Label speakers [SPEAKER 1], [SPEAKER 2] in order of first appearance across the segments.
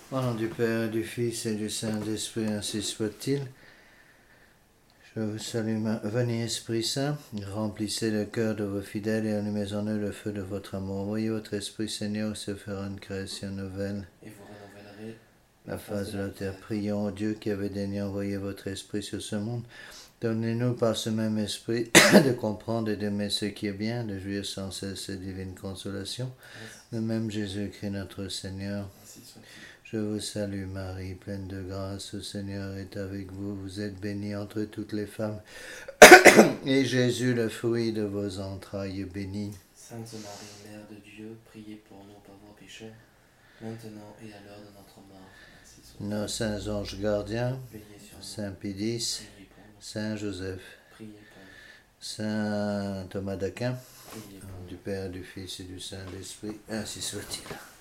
[SPEAKER 1] Au nom du Père, du Fils et du Saint-Esprit, ainsi soit-il. Je vous salue, venez Esprit Saint, remplissez le cœur de vos fidèles et allumez en eux le feu de votre amour. Envoyez votre Esprit, Seigneur, se fera une création nouvelle.
[SPEAKER 2] Et vous renouvellerez
[SPEAKER 1] La face de la terre. Prions au Dieu qui avait daigné envoyer votre Esprit sur ce monde. Donnez-nous par ce même Esprit de comprendre et d'aimer ce qui est bien, de jouir sans cesse cette divine consolation. Le même Jésus-Christ notre Seigneur.
[SPEAKER 2] ainsi soit-il.
[SPEAKER 1] Je vous salue Marie, pleine de grâce, le Seigneur est avec vous. Vous êtes bénie entre toutes les femmes. Et Jésus, le fruit de vos entrailles, est béni.
[SPEAKER 2] Sainte Marie, Mère de Dieu, priez pour nous pauvres pécheurs, maintenant et à l'heure de notre mort. Ainsi soit-il.
[SPEAKER 1] Nos saints anges gardiens,
[SPEAKER 2] Veillez sur nous,
[SPEAKER 1] Saint Pédis,
[SPEAKER 2] priez pour nous,
[SPEAKER 1] Saint Joseph,
[SPEAKER 2] priez pour nous,
[SPEAKER 1] Saint Thomas d'Aquin,
[SPEAKER 2] priez pour
[SPEAKER 1] au nom
[SPEAKER 2] nous.
[SPEAKER 1] du Père, du Fils et du Saint-Esprit, ainsi soit-il.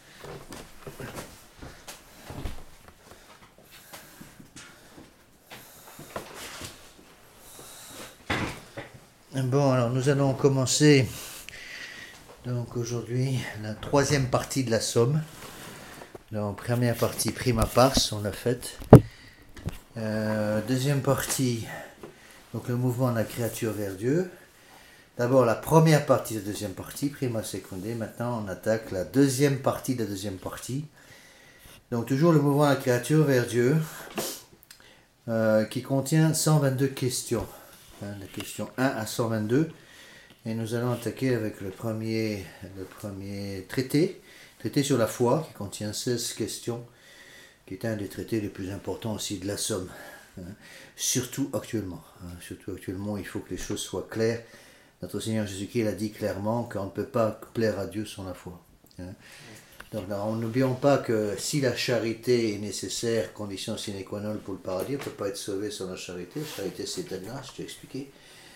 [SPEAKER 1] Bon, alors nous allons commencer donc aujourd'hui la troisième partie de la Somme. Donc première partie prima pars, on l'a faite. Deuxième partie, donc le mouvement de la créature vers Dieu. D'abord la première partie de la deuxième partie, prima secundé. Maintenant on attaque la deuxième partie de la deuxième partie. Donc toujours le mouvement de la créature vers Dieu, qui contient 122 questions. La question 1 à 122. Et nous allons attaquer avec le premier traité sur la foi, qui contient 16 questions, qui est un des traités les plus importants aussi de la Somme. Surtout actuellement. Surtout actuellement, il faut que les choses soient claires. Notre Seigneur Jésus-Christ a dit clairement qu'on ne peut pas plaire à Dieu sans la foi. Donc n'oublions pas que si la charité est nécessaire, condition sine qua non pour le paradis, on ne peut pas être sauvé sans la charité. La charité, c'est de grâce, je t'ai expliqué.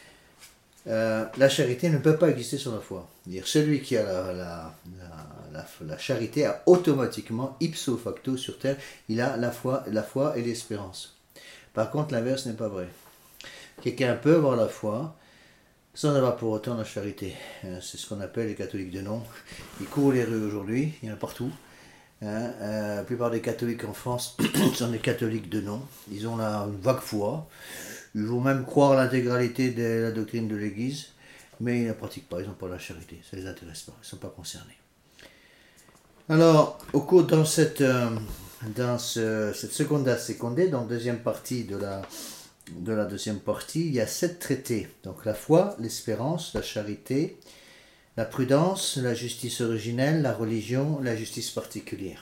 [SPEAKER 1] La charité ne peut pas exister sans la foi. Dire celui qui a la charité a automatiquement, ipso facto sur terre, il a la foi et l'espérance. Par contre, l'inverse n'est pas vrai. Quelqu'un peut avoir la foi sans avoir pour autant la charité. C'est ce qu'on appelle les catholiques de nom. Ils courent les rues aujourd'hui, il y en a partout. La plupart des catholiques en France sont des catholiques de nom. Ils ont une vague foi. Ils vont même croire l'intégralité de la doctrine de l'Église, mais ils ne la pratiquent pas, ils n'ont pas la charité, ça ne les intéresse pas, ils ne sont pas concernés. Alors, au cours dans cette seconda secondé, donc deuxième partie de la deuxième partie, il y a 7 traités. Donc la foi, l'espérance, la charité, la prudence, la justice originelle, la religion, la justice particulière.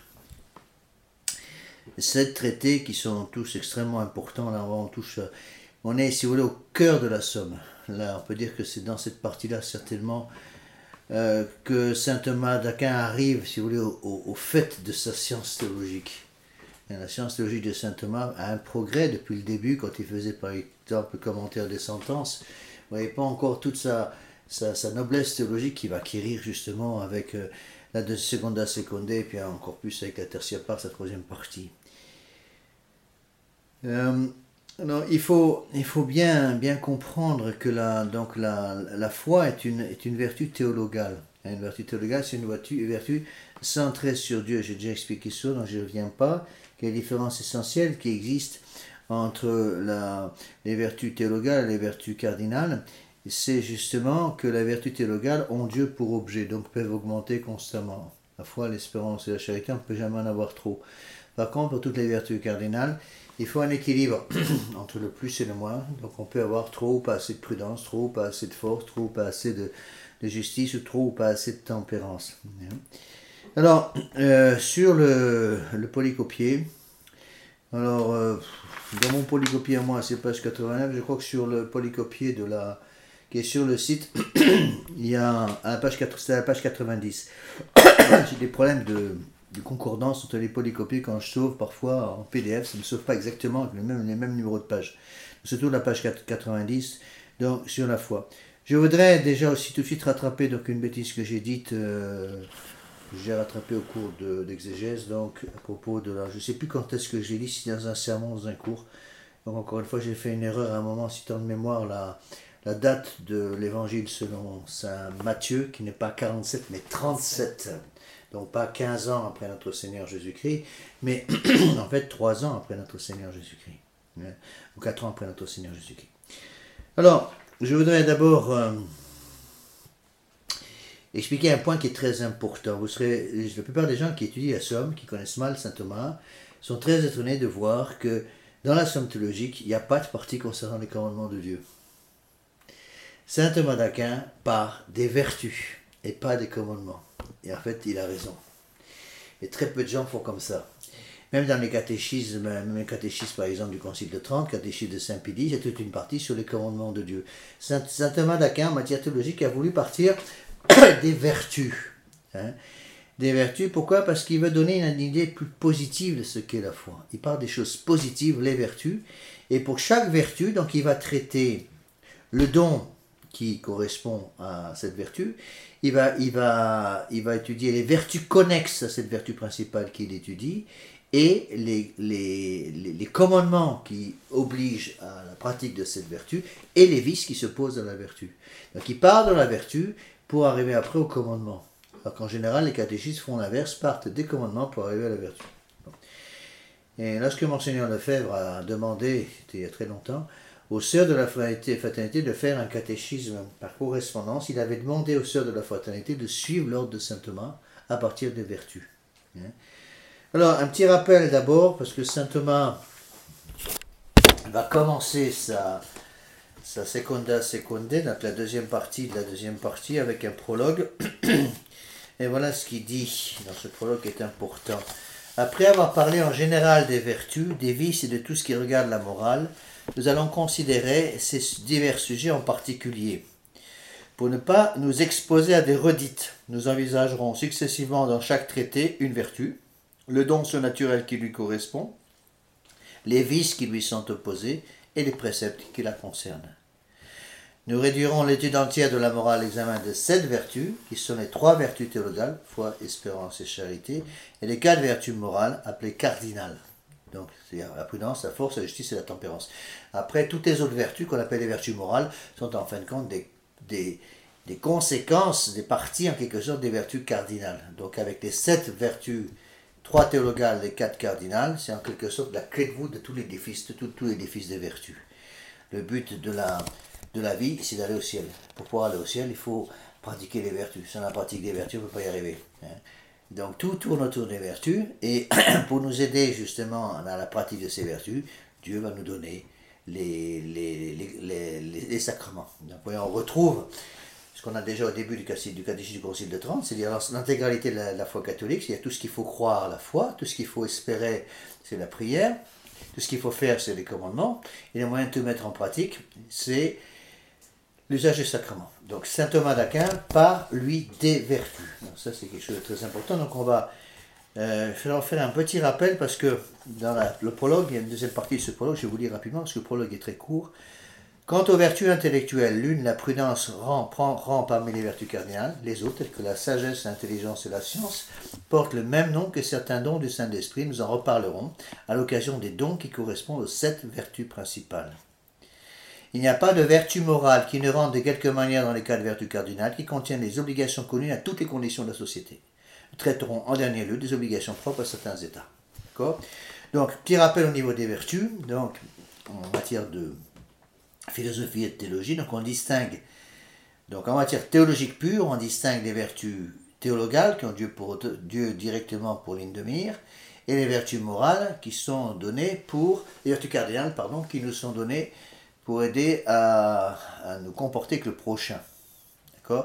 [SPEAKER 1] 7 traités qui sont tous extrêmement importants. Là, on est, si vous voulez, au cœur de la Somme. Là, on peut dire que c'est dans cette partie-là, certainement, que saint Thomas d'Aquin arrive, si vous voulez, au fait de sa science théologique. Et la science théologique de saint Thomas a un progrès depuis le début, quand il faisait, par exemple, le commentaire des sentences. Vous voyez pas encore toute sa noblesse théologique qu'il va acquérir, justement, avec la seconda secundé, et puis encore plus avec la tertia pars, sa troisième partie. Alors, il faut bien comprendre que la foi est une vertu théologale. Une vertu théologale, c'est une vertu centrée sur Dieu. J'ai déjà expliqué ça, donc je ne reviens pas. Quelle différence essentielle qui existe entre les vertus théologales et les vertus cardinales, c'est justement que la vertu théologale ont Dieu pour objet, donc peuvent augmenter constamment. La foi, l'espérance et la charité, on ne peut jamais en avoir trop. Par contre, pour toutes les vertus cardinales, il faut un équilibre entre le plus et le moins. Donc on peut avoir trop ou pas assez de prudence, trop ou pas assez de force, trop ou pas assez de justice, ou trop ou pas assez de tempérance. Alors, sur le polycopier, alors, dans mon polycopier à moi, c'est page 89, je crois que sur le polycopier qui est sur le site, il y a c'est à la page 90. J'ai des problèmes de concordance entre les polycopies quand je sauve parfois en PDF, ça ne me sauve pas exactement avec les mêmes numéros de page. Surtout la page 90, donc sur la foi. Je voudrais déjà aussi tout de suite rattraper donc une bêtise que j'ai dite, j'ai rattrapé au cours d'exégèse, donc à propos de je ne sais plus quand est-ce que j'ai dit, si dans un sermon, dans un cours. Donc encore une fois, j'ai fait une erreur à un moment, citant de mémoire la date de l'évangile selon saint Matthieu, qui n'est pas 47 mais 37. Donc pas 15 ans après notre Seigneur Jésus-Christ, mais en fait 3 ans après notre Seigneur Jésus-Christ. Ou 4 ans après notre Seigneur Jésus-Christ. Alors, je voudrais d'abord expliquer un point qui est très important. La plupart des gens qui étudient la Somme, qui connaissent mal saint Thomas, sont très étonnés de voir que dans la Somme théologique, il n'y a pas de partie concernant les commandements de Dieu. Saint Thomas d'Aquin part des vertus et pas des commandements. Et en fait, il a raison. Et très peu de gens font comme ça. Même dans les catéchismes, même les catéchismes par exemple du Concile de Trente, catéchisme de Saint-Pédis, il y a toute une partie sur les commandements de Dieu. Saint Thomas d'Aquin, en matière théologique, a voulu partir des vertus. Des vertus, pourquoi? Parce qu'il veut donner une idée plus positive de ce qu'est la foi. Il parle des choses positives, les vertus, et pour chaque vertu, donc il va traiter le don qui correspond à cette vertu, il va étudier les vertus connexes à cette vertu principale qu'il étudie, et les commandements qui obligent à la pratique de cette vertu, et les vices qui se posent à la vertu. Donc il part de la vertu pour arriver après au commandement. Alors qu'en général, les catéchistes font l'inverse, partent des commandements pour arriver à la vertu. Et lorsque Monseigneur Lefebvre a demandé, c'était il y a très longtemps, aux sœurs de la fraternité de faire un catéchisme par correspondance, il avait demandé aux sœurs de la fraternité de suivre l'ordre de saint Thomas à partir des vertus. Alors, un petit rappel d'abord, parce que saint Thomas va commencer sa seconda seconde, donc la deuxième partie de la deuxième partie, avec un prologue. Et voilà ce qu'il dit dans ce prologue qui est important. Après avoir parlé en général des vertus, des vices et de tout ce qui regarde la morale, nous allons considérer ces divers sujets en particulier. Pour ne pas nous exposer à des redites, nous envisagerons successivement dans chaque traité une vertu, le don surnaturel qui lui correspond, les vices qui lui sont opposés et les préceptes qui la concernent. Nous réduirons l'étude entière de la morale à l'examen de 7 vertus, qui sont les 3 vertus théologales, foi, espérance et charité, et les 4 vertus morales, appelées cardinales. Donc, c'est-à-dire la prudence, la force, la justice et la tempérance. Après, toutes les autres vertus, qu'on appelle les vertus morales, sont en fin de compte des conséquences, des parties en quelque sorte des vertus cardinales. Donc, avec les 7 vertus, 3 théologales et 4 cardinales, c'est en quelque sorte la clé de voûte de tout l'édifice, de tout l'édifice des vertus. Le but de la vie, c'est d'aller au ciel. Pour pouvoir aller au ciel, il faut pratiquer les vertus. Sans la pratique des vertus, on ne peut pas y arriver. Donc tout tourne autour des vertus, et pour nous aider justement dans la pratique de ces vertus, Dieu va nous donner les sacrements. Donc on retrouve ce qu'on a déjà au début du catéchisme du Concile de Trente, c'est-à-dire l'intégralité de la foi catholique, c'est-à-dire tout ce qu'il faut croire à la foi, tout ce qu'il faut espérer, c'est la prière, tout ce qu'il faut faire, c'est les commandements, et les moyens de tout mettre en pratique, c'est l'usage des sacrements. Donc saint Thomas d'Aquin part, lui, des vertus. Donc ça, c'est quelque chose de très important. Donc on va faire un petit rappel, parce que dans le prologue, il y a une deuxième partie de ce prologue, je vais vous lire rapidement, parce que le prologue est très court. Quant aux vertus intellectuelles, l'une, la prudence, rend parmi les vertus cardinales. Les autres, telles que la sagesse, l'intelligence et la science, portent le même nom que certains dons du Saint-Esprit. Nous en reparlerons à l'occasion des dons qui correspondent aux 7 vertus principales. Il n'y a pas de vertu morale qui ne rentre de quelque manière dans les 4 vertus cardinales qui contiennent les obligations communes à toutes les conditions de la société. Nous traiterons en dernier lieu des obligations propres à certains États. D'accord ? Donc, petit rappel au niveau des vertus. Donc, en matière de philosophie et de théologie, donc on distingue, donc en matière théologique pure, on distingue les vertus théologales qui ont Dieu directement pour ligne de mire, et les vertus morales qui sont données les vertus cardinales, qui nous sont données pour aider à nous comporter avec le prochain. D'accord ?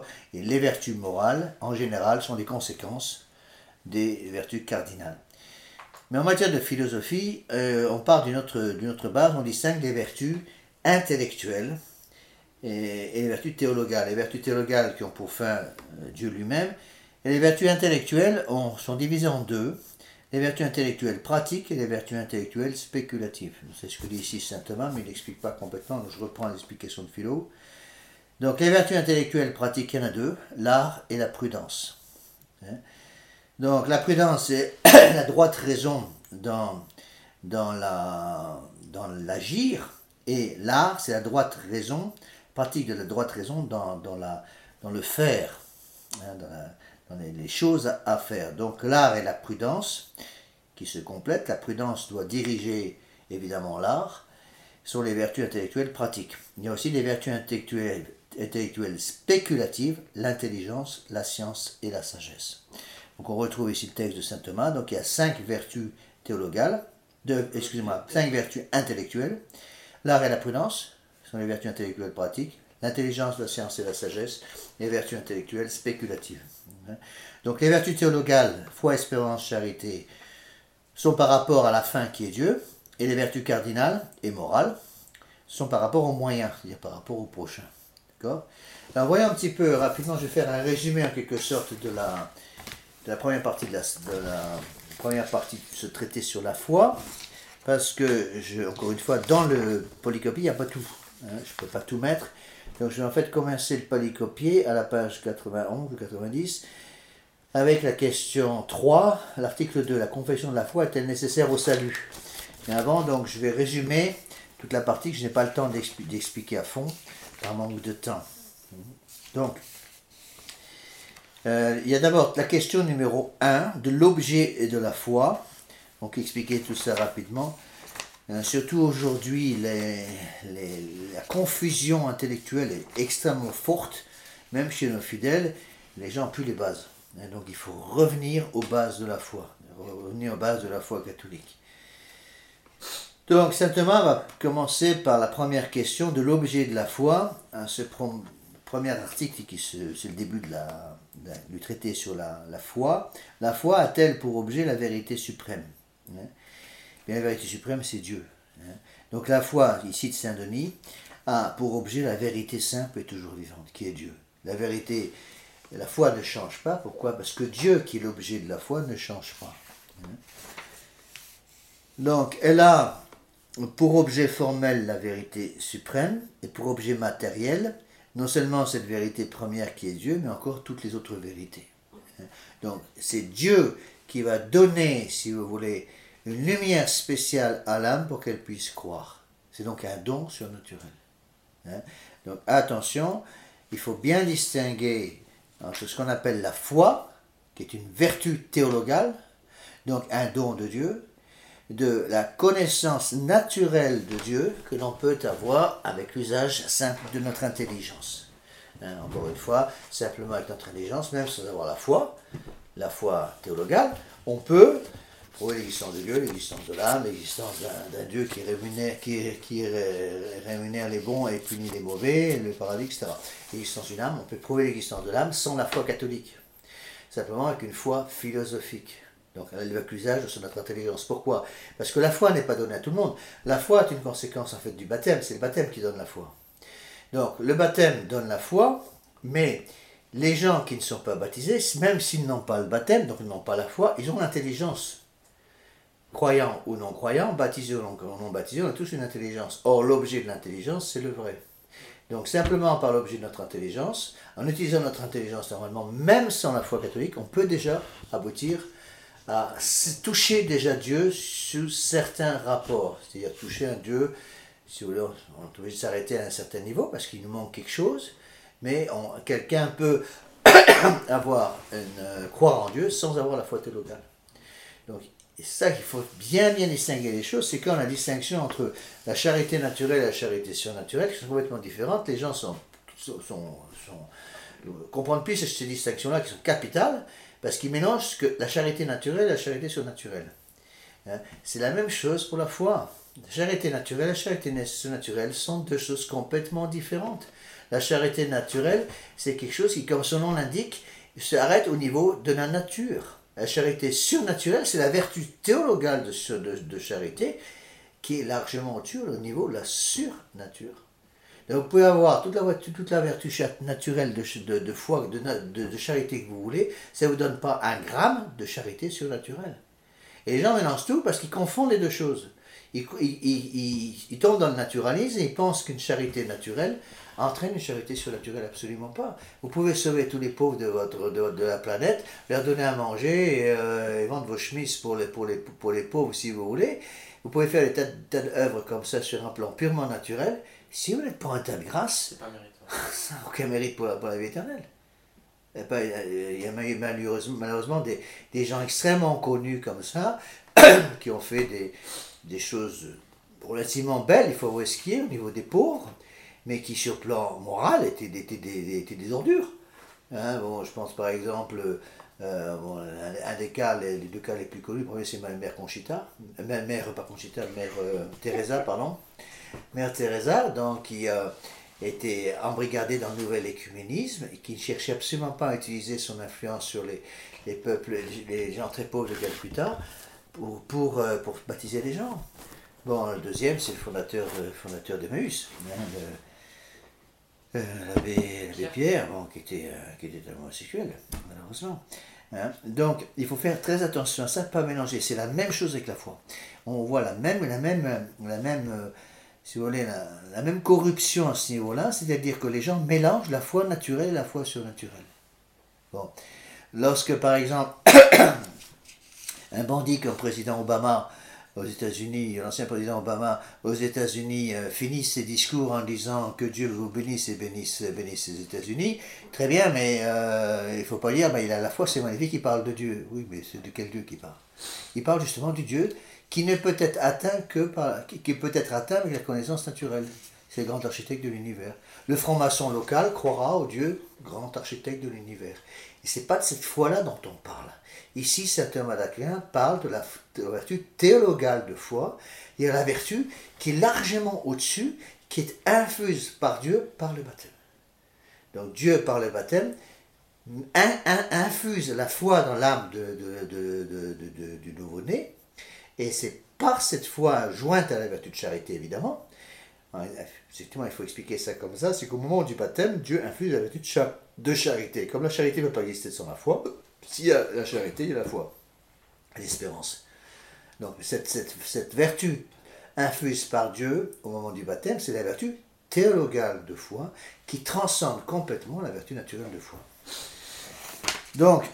[SPEAKER 1] Et les vertus morales, en général, sont des conséquences des vertus cardinales. Mais en matière de philosophie, on part d'une autre base, on distingue les vertus intellectuelles et les vertus théologales. Les vertus théologales qui ont pour fin Dieu lui-même, et les vertus intellectuelles sont divisées en 2. Les vertus intellectuelles pratiques et les vertus intellectuelles spéculatives. C'est ce que dit ici saint Thomas, mais il n'explique pas complètement, donc je reprends l'explication de Philo. Donc les vertus intellectuelles pratiques, il y en a 2, l'art et la prudence. Donc la prudence, c'est la droite raison dans l'agir, et l'art, c'est la droite raison, pratique de la droite raison dans le faire, dans les choses à faire. Donc l'art et la prudence qui se complètent. La prudence doit diriger évidemment l'art, sont les vertus intellectuelles pratiques. Il y a aussi les vertus intellectuelles spéculatives, l'intelligence, la science et la sagesse. Donc on retrouve ici le texte de saint Thomas. Donc il y a 5 vertus théologales, 5 vertus intellectuelles. L'art et la prudence sont les vertus intellectuelles pratiques. L'intelligence, la science et la sagesse, les vertus intellectuelles spéculatives. Donc les vertus théologales, foi, espérance, charité, sont par rapport à la fin qui est Dieu, et les vertus cardinales et morales sont par rapport aux moyens, c'est-à-dire par rapport au prochain. D'accord ? Alors voyons un petit peu rapidement, je vais faire un résumé en quelque sorte de la première partie de la première partie de ce traité sur la foi, parce que, encore une fois, dans le polycopie, il n'y a pas tout. Je ne peux pas tout mettre. Donc je vais en fait commencer le polycopier à la page 91 ou 90 avec la question 3, l'article 2, la confession de la foi est-elle nécessaire au salut? Et avant, donc, je vais résumer toute la partie que je n'ai pas le temps d'expliquer à fond par manque de temps. Donc, il y a d'abord la question numéro 1 de l'objet et de la foi. Donc, expliquer tout ça rapidement. Surtout aujourd'hui, la confusion intellectuelle est extrêmement forte, même chez nos fidèles, les gens n'ont plus les bases. Donc il faut revenir aux bases de la foi, revenir aux bases de la foi catholique. Donc saint Thomas va commencer par la première question de l'objet de la foi. Ce premier article, c'est le début du traité sur la foi. La foi a-t-elle pour objet la vérité suprême? Et la vérité suprême, c'est Dieu. Donc la foi, ici de Saint Denis, a pour objet la vérité simple et toujours vivante, qui est Dieu. La vérité, la foi ne change pas. Pourquoi? Parce que Dieu, qui est l'objet de la foi, ne change pas. Donc elle a pour objet formel la vérité suprême et pour objet matériel, non seulement cette vérité première qui est Dieu, mais encore toutes les autres vérités. Donc c'est Dieu qui va donner, si vous voulez, une lumière spéciale à l'âme pour qu'elle puisse croire. C'est donc un don surnaturel. Donc attention, il faut bien distinguer entre ce qu'on appelle la foi, qui est une vertu théologale, donc un don de Dieu, de la connaissance naturelle de Dieu que l'on peut avoir avec l'usage simple de notre intelligence. Encore une fois, simplement avec notre intelligence, même sans avoir la foi théologale, on peut prouver l'existence de Dieu, l'existence de l'âme, l'existence d'un Dieu qui rémunère les bons et punit les mauvais, le paradis, etc. L'existence d'une âme, on peut prouver l'existence de l'âme sans la foi catholique, simplement avec une foi philosophique. Donc avec l'usage de notre intelligence. Pourquoi? Parce que la foi n'est pas donnée à tout le monde. La foi est une conséquence en fait du baptême, c'est le baptême qui donne la foi. Donc le baptême donne la foi, mais les gens qui ne sont pas baptisés, même s'ils n'ont pas le baptême, donc ils n'ont pas la foi, ils ont l'intelligence. Croyants ou non croyants, baptisés ou non baptisés, on a tous une intelligence. Or, l'objet de l'intelligence, c'est le vrai. Donc, simplement par l'objet de notre intelligence, en utilisant notre intelligence normalement, même sans la foi catholique, on peut déjà aboutir à toucher déjà Dieu sous certains rapports. C'est-à-dire toucher un Dieu, si vous voulez, on est obligé de s'arrêter à un certain niveau parce qu'il nous manque quelque chose, mais quelqu'un peut croire en Dieu sans avoir la foi théologale. Donc, et c'est ça qu'il faut bien distinguer les choses, c'est quand la distinction entre la charité naturelle et la charité surnaturelle, qui sont complètement différentes, les gens comprennent plus ces distinctions-là qui sont capitales, parce qu'ils mélangent la charité naturelle et la charité surnaturelle. C'est la même chose pour la foi. La charité naturelle et la charité surnaturelle sont deux choses complètement différentes. La charité naturelle, c'est quelque chose qui, comme son nom l'indique, s'arrête au niveau de la nature. La charité surnaturelle, c'est la vertu théologale de charité qui est largement au-dessus au niveau de la surnature. Donc vous pouvez avoir toute la vertu naturelle de foi, de charité que vous voulez, ça ne vous donne pas un gramme de charité surnaturelle. Et les gens mélangent tout parce qu'ils confondent les deux choses. Ils tombent dans le naturalisme et ils pensent qu'une charité naturelle entraîne une charité surnaturelle, absolument pas. Vous pouvez sauver tous les pauvres de la planète, leur donner à manger et vendre vos chemises pour les pauvres si vous voulez. Vous pouvez faire des tas d'œuvres comme ça sur un plan purement naturel. Si vous n'êtes pas un tas de grâce,
[SPEAKER 2] C'est pas méritoire.
[SPEAKER 1] ça n'a aucun mérite pour la vie éternelle. Eh ben, il y a eu malheureusement des gens extrêmement connus comme ça, qui ont fait des choses relativement belles, il faut avouer ce qui est, au niveau des pauvres, mais qui sur le plan moral étaient des ordures. Hein, bon, je pense par exemple, bon, un des cas, les deux cas les plus connus, le premier c'est ma mère Conchita, pas Conchita, mère Teresa, pardon. Mère Teresa, donc, qui était embrigadée dans le nouvel écuménisme et qui ne cherchait absolument pas à utiliser son influence sur les peuples, les gens très pauvres de Calcutta pour baptiser les gens. Bon, le deuxième, c'est le fondateur d'Emmaüs, l'abbé Pierre, bon, qui était un homosexuel, malheureusement. Hein. Donc, il faut faire très attention à ça, pas mélanger. C'est la même chose avec la foi. On voit la même si vous voulez, la même corruption à ce niveau-là, c'est-à-dire que les gens mélangent la foi naturelle et la foi surnaturelle. Bon. Lorsque, par exemple, un bandit comme le président Obama aux États-Unis, l'ancien président Obama aux États-Unis finit ses discours en disant que Dieu vous bénisse et bénisse les États-Unis, très bien, mais il ne faut pas dire, il a la foi, c'est magnifique, il parle de Dieu. Oui, mais c'est de quel Dieu qu'il parle? Il parle justement du Dieu qui ne peut être atteint qui peut être atteint avec la connaissance naturelle. C'est le grand architecte de l'univers. Le franc-maçon local croira au Dieu, grand architecte de l'univers. Et ce n'est pas de cette foi-là dont on parle. Ici, saint Thomas d'Aquin parle de la vertu théologale de foi. Il y a la vertu qui est largement au-dessus, qui est infuse par Dieu par le baptême. Donc Dieu, par le baptême, infuse la foi dans l'âme du nouveau-né, et c'est par cette foi jointe à la vertu de charité, évidemment. Effectivement, il faut expliquer ça comme ça, c'est qu'au moment du baptême, Dieu infuse la vertu de charité. Comme la charité ne peut pas exister sans la foi, s'il y a la charité, il y a la foi, l'espérance. Donc cette vertu infuse par Dieu au moment du baptême, c'est la vertu théologale de foi qui transcende complètement la vertu naturelle de foi. Donc,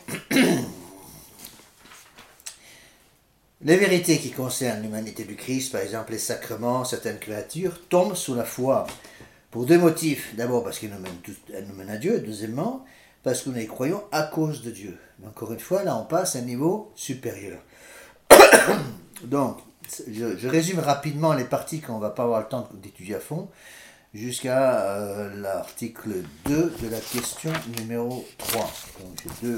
[SPEAKER 1] les vérités qui concernent l'humanité du Christ, par exemple les sacrements, certaines créatures, tombent sous la foi pour deux motifs. D'abord parce qu'elles nous mènent à Dieu, deuxièmement parce que nous les croyons à cause de Dieu. Mais encore une fois, là on passe à un niveau supérieur. Donc, je résume rapidement les parties qu'on ne va pas avoir le temps d'étudier à fond, jusqu'à l'article 2 de la question numéro 3. Donc j'ai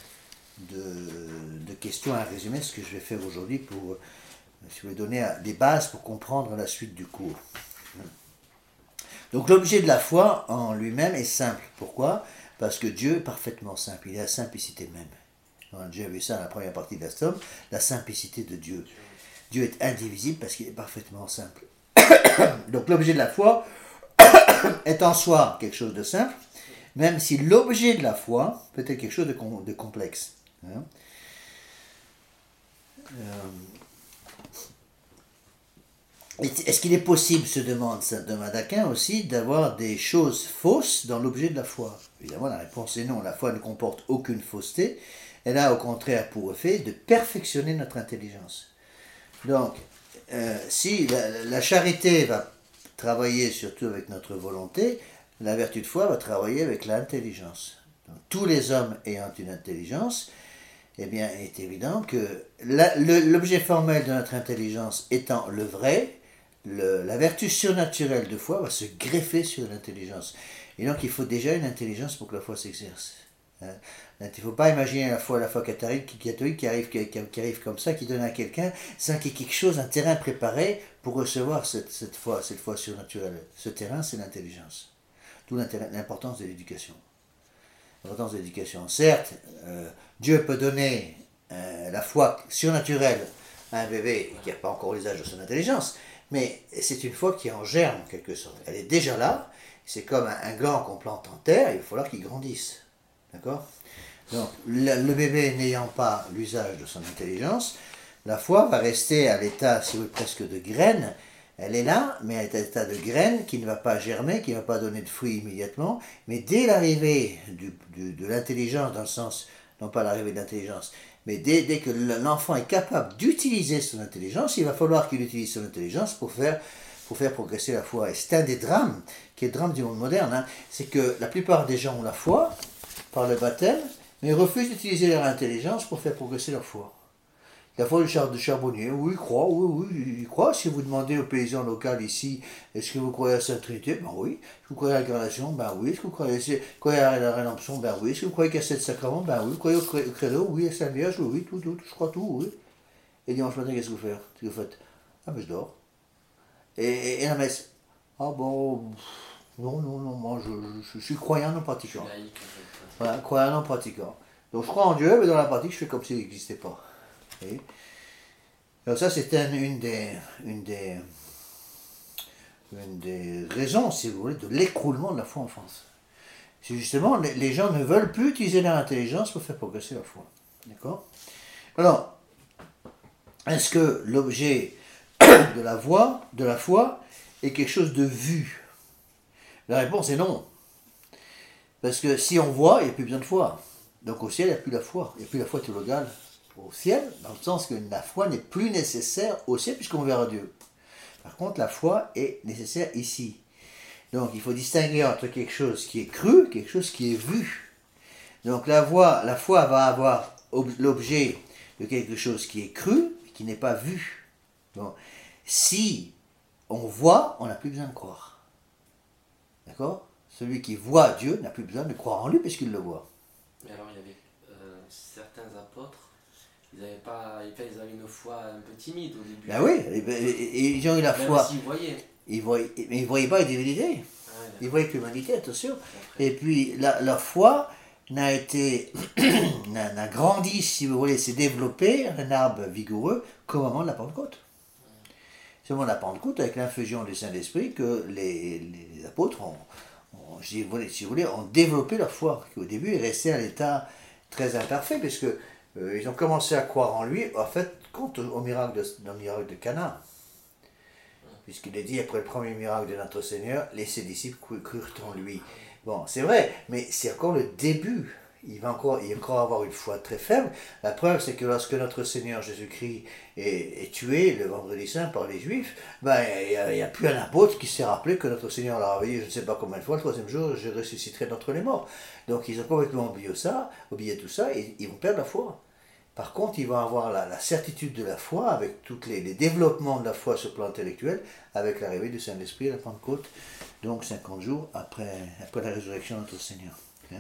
[SPEAKER 1] deux questions à résumer, ce que je vais faire aujourd'hui pour si vous voulez, donner des bases pour comprendre la suite du cours. Donc l'objet de la foi en lui-même est simple. Pourquoi? Parce que Dieu est parfaitement simple, il est la simplicité même. On a déjà vu ça dans la première partie de la somme, la simplicité de Dieu. Dieu est indivisible parce qu'il est parfaitement simple. Donc l'objet de la foi est en soi quelque chose de simple, même si l'objet de la foi peut être quelque chose de complexe. Hein? Est-ce qu'il est possible, se demande saint Thomas d'Aquin aussi, d'avoir des choses fausses dans l'objet de la foi? Évidemment, la réponse est non. La foi ne comporte aucune fausseté. Elle a au contraire pour effet de perfectionner notre intelligence. Donc, si la charité va travailler surtout avec notre volonté, la vertu de foi va travailler avec l'intelligence. Donc, tous les hommes ayant une intelligence, eh bien, il est évident que l'objet formel de notre intelligence étant le vrai, la vertu surnaturelle de foi va se greffer sur l'intelligence. Et donc, il faut déjà une intelligence pour que la foi s'exerce. Hein? Il ne faut pas imaginer la foi catholique qui arrive comme ça, qui donne à quelqu'un, sans qu'il y ait quelque chose, un terrain préparé pour recevoir cette foi surnaturelle. Ce terrain, c'est l'intelligence. D'où l'importance de l'éducation. L'importance de l'éducation. Certes, Dieu peut donner la foi surnaturelle à un bébé qui n'a pas encore l'usage de son intelligence, mais c'est une foi qui est en germe, en quelque sorte. Elle est déjà là, c'est comme un gland qu'on plante en terre, il va falloir qu'il grandisse. D'accord? Donc, le bébé n'ayant pas l'usage de son intelligence, la foi va rester à l'état, si vous voulez, presque de graine. Elle est là, mais elle est à l'état de graine qui ne va pas germer, qui ne va pas donner de fruits immédiatement. Mais dès l'arrivée de l'intelligence, dans le sens, non pas l'arrivée de l'intelligence, mais dès que l'enfant est capable d'utiliser son intelligence, il va falloir qu'il utilise son intelligence pour faire progresser la foi. Et c'est un des drames, qui est le drame du monde moderne, hein, c'est que la plupart des gens ont la foi, par le baptême, mais ils refusent d'utiliser leur intelligence pour faire progresser leur foi. La foi du charbonnier, oui, il croit. Si vous demandez aux paysans locaux ici, est-ce que vous croyez à la Sainte Trinité? Ben oui. Est-ce que vous croyez à l'incarnation? Ben oui. Est-ce que vous croyez à la rédemption? Ben oui. Est-ce que vous croyez qu'il y a 7 sacrements? Ben oui. Vous croyez au credo? Oui. À Sainte Vierge? Oui, tout, je crois tout, oui. Et dimanche matin, qu'est-ce que vous faites? Qu'est-ce que vous faites? Ah, ben je dors. Et la messe? Ah bon, non, moi je suis croyant non pratiquant. Voilà, croyant non pratiquant. Donc je crois en Dieu, mais dans la pratique, je fais comme s'il n'existait pas. Et alors ça, c'était une des raisons, si vous voulez, de l'écroulement de la foi en France. C'est justement, les gens ne veulent plus utiliser leur intelligence pour faire progresser la foi. D'accord? Alors, est-ce que l'objet de la foi est quelque chose de vu? La réponse est non. Parce que si on voit, il n'y a plus besoin de foi. Donc au ciel, il n'y a plus la foi. Il n'y a plus la foi théologale au ciel, dans le sens que la foi n'est plus nécessaire au ciel puisqu'on verra Dieu. Par contre, la foi est nécessaire ici. Donc il faut distinguer entre quelque chose qui est cru, quelque chose qui est vu. Donc la foi va avoir l'objet de quelque chose qui est cru, mais qui n'est pas vu. Bon. Si on voit, on n'a plus besoin de croire. D'accord? Celui qui voit Dieu n'a plus besoin de croire en lui puisqu'il le voit.
[SPEAKER 2] Mais alors il y avait certains apôtres, ils avaient une foi un peu timide au début.
[SPEAKER 1] Ben oui, ils ont eu la foi.
[SPEAKER 2] Même s'ils voyaient.
[SPEAKER 1] Mais ils ne voyaient pas la divinité.
[SPEAKER 2] Ah, ouais,
[SPEAKER 1] ils voyaient que l'humanité, attention. Et puis leur foi n'a grandi, si vous voulez, s'est développé, un arbre vigoureux, qu'au moment de la Pentecôte. C'est au moment de la Pentecôte, avec l'infusion du Saint-Esprit, que les apôtres si vous voulez, ont développé leur foi. Au début, ils restaient à l'état très imparfait, puisque ils ont commencé à croire en lui, en fait, compte au miracle de Cana. Puisqu'il est dit, après le premier miracle de notre Seigneur, ses disciples crurent en lui. Bon, c'est vrai, mais c'est encore le début. Il va encore avoir une foi très faible. La preuve, c'est que lorsque notre Seigneur Jésus-Christ est tué le vendredi saint par les Juifs, ben, il n'y a plus un apôtre qui s'est rappelé que notre Seigneur l'a réveillé, je ne sais pas combien de fois, le troisième jour, je ressusciterai d'entre les morts. Donc ils ont complètement oublié tout ça, et ils vont perdre la foi. Par contre, ils vont avoir la certitude de la foi, avec tous les développements de la foi sur le plan intellectuel, avec l'arrivée du Saint-Esprit à la Pentecôte, donc 50 jours après la résurrection de notre Seigneur.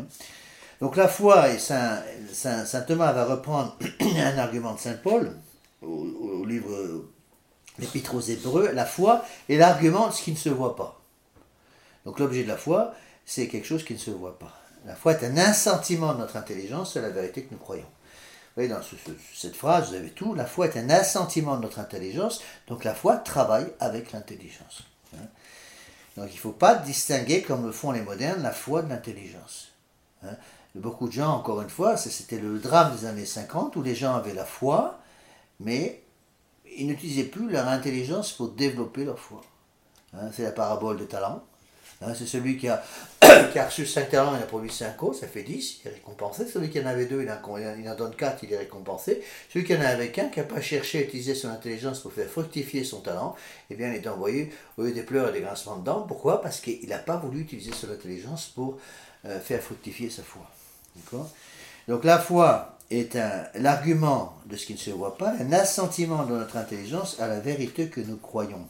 [SPEAKER 1] Donc la foi, et Saint Thomas va reprendre un argument de Saint Paul, au livre l'Épître aux Hébreux, la foi est l'argument de ce qui ne se voit pas. Donc l'objet de la foi, c'est quelque chose qui ne se voit pas. La foi est un assentiment de notre intelligence sur la vérité que nous croyons. Vous voyez, dans cette phrase, vous avez tout. La foi est un assentiment de notre intelligence, donc la foi travaille avec l'intelligence. Donc il ne faut pas distinguer, comme le font les modernes, la foi de l'intelligence. Beaucoup de gens, encore une fois, c'était le drame des années 50, où les gens avaient la foi, mais ils n'utilisaient plus leur intelligence pour développer leur foi. C'est la parabole de talent. C'est celui qui a reçu 5 talents, il a produit 5 autres, ça fait 10, il est récompensé. Celui qui en avait 2, il en donne 4, il est récompensé. Celui qui en avait qu'un, qui n'a pas cherché à utiliser son intelligence pour faire fructifier son talent, eh bien, il est envoyé au lieu des pleurs et des grincements de dents. Pourquoi? Parce qu'il n'a pas voulu utiliser son intelligence pour faire fructifier sa foi. D'accord? Donc la foi est l'argument de ce qui ne se voit pas, un assentiment de notre intelligence à la vérité que nous croyons.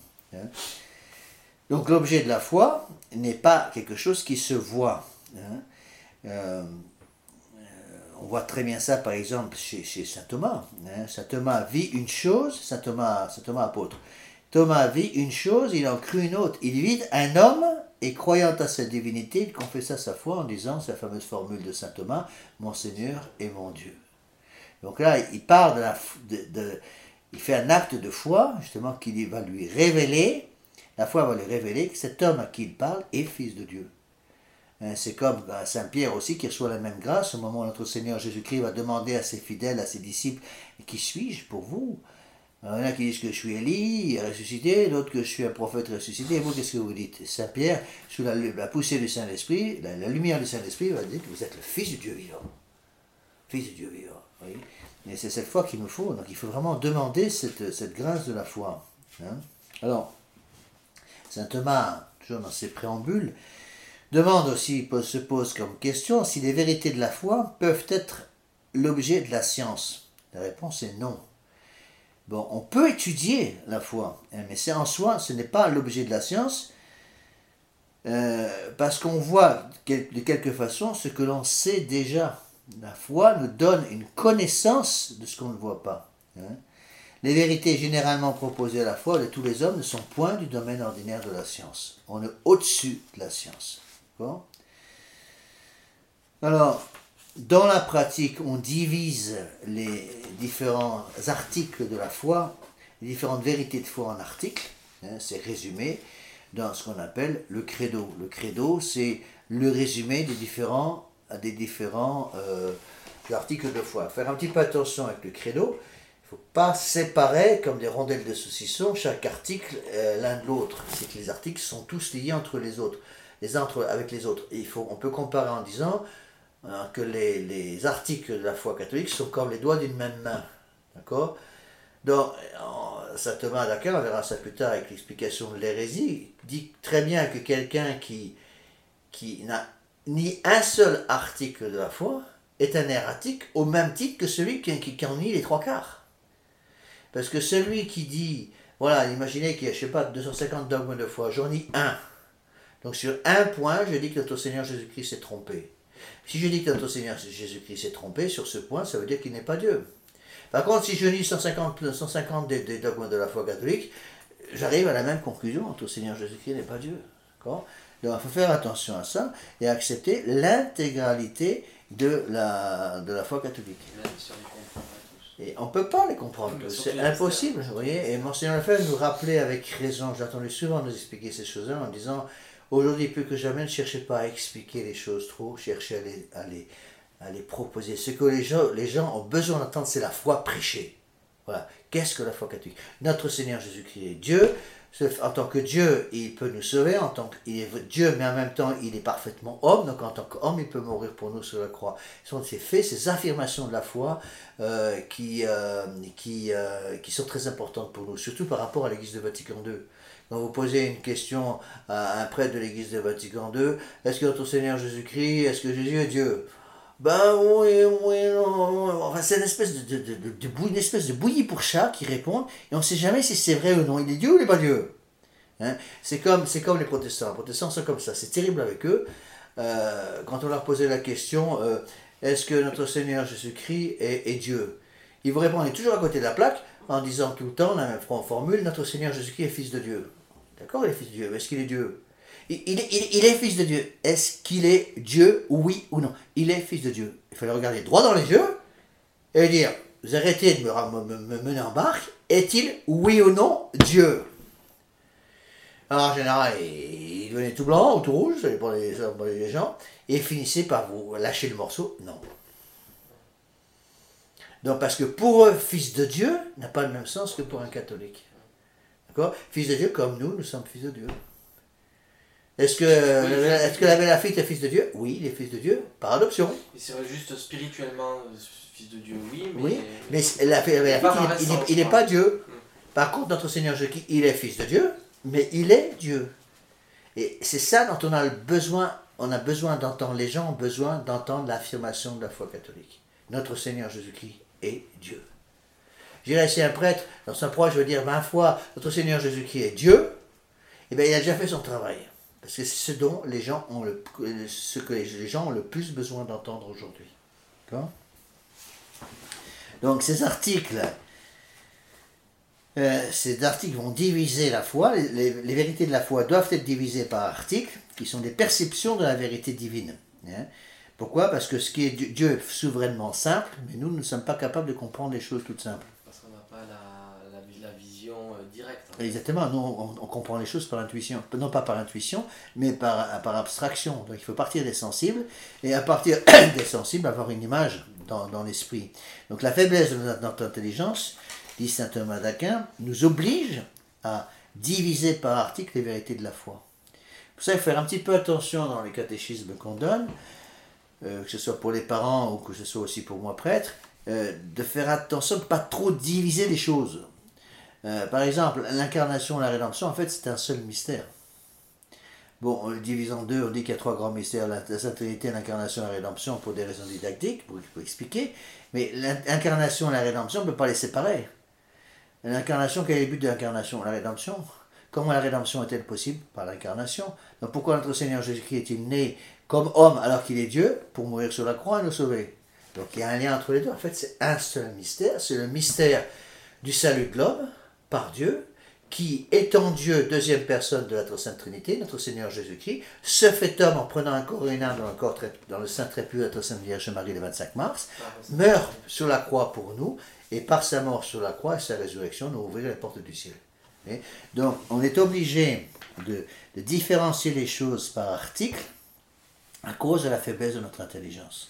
[SPEAKER 1] Donc l'objet de la foi n'est pas quelque chose qui se voit. On voit très bien ça par exemple chez saint Thomas. Saint Thomas vit une chose, saint Thomas apôtre. Thomas vit une chose, il en crut une autre. Il vit un homme, et croyant à sa divinité, il confessa sa foi en disant sa fameuse formule de saint Thomas, mon Seigneur et mon Dieu. Donc là, il part il fait un acte de foi, justement, qui va lui révéler. La foi va lui révéler que cet homme à qui il parle est fils de Dieu. C'est comme Saint Pierre aussi qui reçoit la même grâce au moment où notre Seigneur Jésus-Christ va demander à ses fidèles, à ses disciples, qui suis-je pour vous? Il y en a qui disent que je suis Élie, ressuscité, d'autres que je suis un prophète ressuscité. Et vous, qu'est-ce que vous dites? Saint Pierre, sous la poussée du Saint-Esprit, la lumière du Saint-Esprit, va dire que vous êtes le Fils de Dieu vivant. Fils de Dieu vivant. Oui. Et c'est cette foi qu'il nous faut. Donc il faut vraiment demander cette grâce de la foi. Alors, saint Thomas, toujours dans ses préambules, Demande aussi, se pose comme question, si les vérités de la foi peuvent être l'objet de la science. La réponse est non. Bon, on peut étudier la foi, hein, mais c'est en soi, ce n'est pas l'objet de la science, parce qu'on voit de quelque façon ce que l'on sait déjà. La foi nous donne une connaissance de ce qu'on ne voit pas. Hein. Les vérités généralement proposées à la foi de tous les hommes ne sont point du domaine ordinaire de la science. On est au-dessus de la science. Bon. Alors, dans la pratique, on divise les différents articles de la foi, les différentes vérités de foi en articles. Hein, c'est résumé dans ce qu'on appelle le credo. Le credo, c'est le résumé des différents articles de foi. Faire un petit peu attention avec le credo. Il ne faut pas séparer comme des rondelles de saucisson chaque article l'un de l'autre. C'est que les articles sont tous liés entre les autres, les uns avec les autres. Et on peut comparer en disant que les articles de la foi catholique sont comme les doigts d'une même main. D'accord? Donc, saint Thomas d'Aquin, on verra ça plus tard avec l'explication de l'hérésie, dit très bien que quelqu'un qui n'a ni un seul article de la foi est un hérétique au même titre que celui qui en nie les trois quarts. Parce que celui qui dit, voilà, imaginez qu'il y a, je sais pas, 250 dogmes de foi, j'en nie un. Donc sur un point, je dis que notre Seigneur Jésus-Christ s'est trompé. Si je dis que notre Seigneur Jésus-Christ s'est trompé, sur ce point, ça veut dire qu'il n'est pas Dieu. Par contre, si je lis 150 des dogmes de la foi catholique, j'arrive à la même conclusion, notre Seigneur Jésus-Christ n'est pas Dieu. D'accord ? Donc il faut faire attention à ça et accepter l'intégralité de la foi catholique.
[SPEAKER 2] Même si on les comprend pas tous.
[SPEAKER 1] Et on ne peut pas les comprendre, c'est impossible. Vous voyez. Et Monseigneur Lefebvre nous rappelait avec raison, j'ai entendu souvent nous expliquer ces choses-là en disant, aujourd'hui plus que jamais, ne cherchez pas à expliquer les choses trop, cherchez à les proposer. Ce que les gens ont besoin d'entendre, c'est la foi prêchée. Voilà. Qu'est-ce que la foi catholique ? Notre Seigneur Jésus-Christ est Dieu. En tant que Dieu, il peut nous sauver, en tant qu'il est Dieu, mais en même temps, il est parfaitement homme, donc en tant qu'homme, il peut mourir pour nous sur la croix. Ce sont ces faits, ces affirmations de la foi qui sont très importantes pour nous, surtout par rapport à l'Église de Vatican II. Quand vous posez une question à un prêtre de l'Église de Vatican II, est-ce que notre Seigneur Jésus-Christ, est-ce que Jésus est Dieu ? Ben oui, non. Enfin, c'est une espèce de bouillie pour chat qui répond, et on ne sait jamais si c'est vrai ou non. Il est Dieu ou il n'est pas Dieu. Hein? C'est comme les protestants. Les protestants sont comme ça. C'est terrible avec eux. Quand on leur posait la question, est-ce que notre Seigneur Jésus-Christ est Dieu ? Ils vous répondent toujours à côté de la plaque en disant tout le temps la même formule, notre Seigneur Jésus-Christ est fils de Dieu. D'accord, il est fils de Dieu. Est-ce qu'il est Dieu ? Il est fils de Dieu. Est-ce qu'il est Dieu, oui ou non ? Il est fils de Dieu. Il fallait regarder droit dans les yeux et dire, vous arrêtez de me mener en barque, est-il, oui ou non, Dieu ? Alors en général, il devenait tout blanc ou tout rouge, ça dépend des gens, et il finissait par vous lâcher le morceau, non. Donc parce que pour eux, fils de Dieu n'a pas le même sens que pour un catholique. D'accord ? Fils de Dieu comme nous sommes fils de Dieu. Est-ce que la belle Lafitte est fils de Dieu ? Oui, il est fils de Dieu, par adoption.
[SPEAKER 2] Et c'est vrai, juste spirituellement, fils de Dieu, oui, mais...
[SPEAKER 1] Oui, mais la belle Lafitte, il n'est pas Dieu. Par contre, notre Seigneur Jésus, il est fils de Dieu, mais il est Dieu. Et c'est ça dont on a besoin d'entendre, les gens ont besoin d'entendre l'affirmation de la foi catholique. Notre Seigneur Jésus-Christ est Dieu. Je dirais, si un prêtre, dans son proche, veut dire 20 fois, notre Seigneur Jésus-Christ est Dieu, eh bien, il a déjà fait son travail. Parce que c'est ce dont les gens ont ce que les gens ont le plus besoin d'entendre aujourd'hui. D'accord ? Donc ces articles vont diviser la foi. Les vérités de la foi doivent être divisées par articles, qui sont des perceptions de la vérité divine. Hein ? Pourquoi ? Parce que ce qui est Dieu est souverainement simple, mais nous ne sommes pas capables de comprendre les choses toutes simples.
[SPEAKER 2] Parce qu'on n'a pas la vision directe. Hein.
[SPEAKER 1] Exactement, nous on comprend les choses par l'intuition, non pas par l'intuition, mais par abstraction. Donc il faut partir des sensibles, et à partir des sensibles, avoir une image dans l'esprit. Donc la faiblesse de notre intelligence, dit saint Thomas d'Aquin, nous oblige à diviser par article les vérités de la foi. Pour ça, il faut faire un petit peu attention dans les catéchismes qu'on donne, que ce soit pour les parents ou que ce soit aussi pour moi prêtre, de faire attention de ne pas trop diviser les choses. Par exemple, l'incarnation et la rédemption, en fait, c'est un seul mystère. Bon, on le divise en deux, on dit qu'il y a trois grands mystères, la Sainte Trinité, l'incarnation et la rédemption, pour des raisons didactiques, pour expliquer. Mais l'incarnation et la rédemption, on ne peut pas les séparer. L'incarnation, quel est le but de l'incarnation? La rédemption. Comment la rédemption est-elle possible? Par l'incarnation. Donc pourquoi notre Seigneur Jésus-Christ est-il né comme homme alors qu'il est Dieu? Pour mourir sur la croix et nous sauver. Donc il y a un lien entre les deux. En fait, c'est un seul mystère. C'est le mystère du salut de l'homme par Dieu, qui, étant Dieu, deuxième personne de la Sainte Trinité, notre Seigneur Jésus-Christ, se fait homme en prenant un corps et une âme dans le sein très pur de notre Sainte Vierge Marie le 25 mars, meurt sur la croix pour nous, et par sa mort sur la croix et sa résurrection, nous ouvrir les portes du ciel. Et donc, on est obligé de différencier les choses par article à cause de la faiblesse de notre intelligence.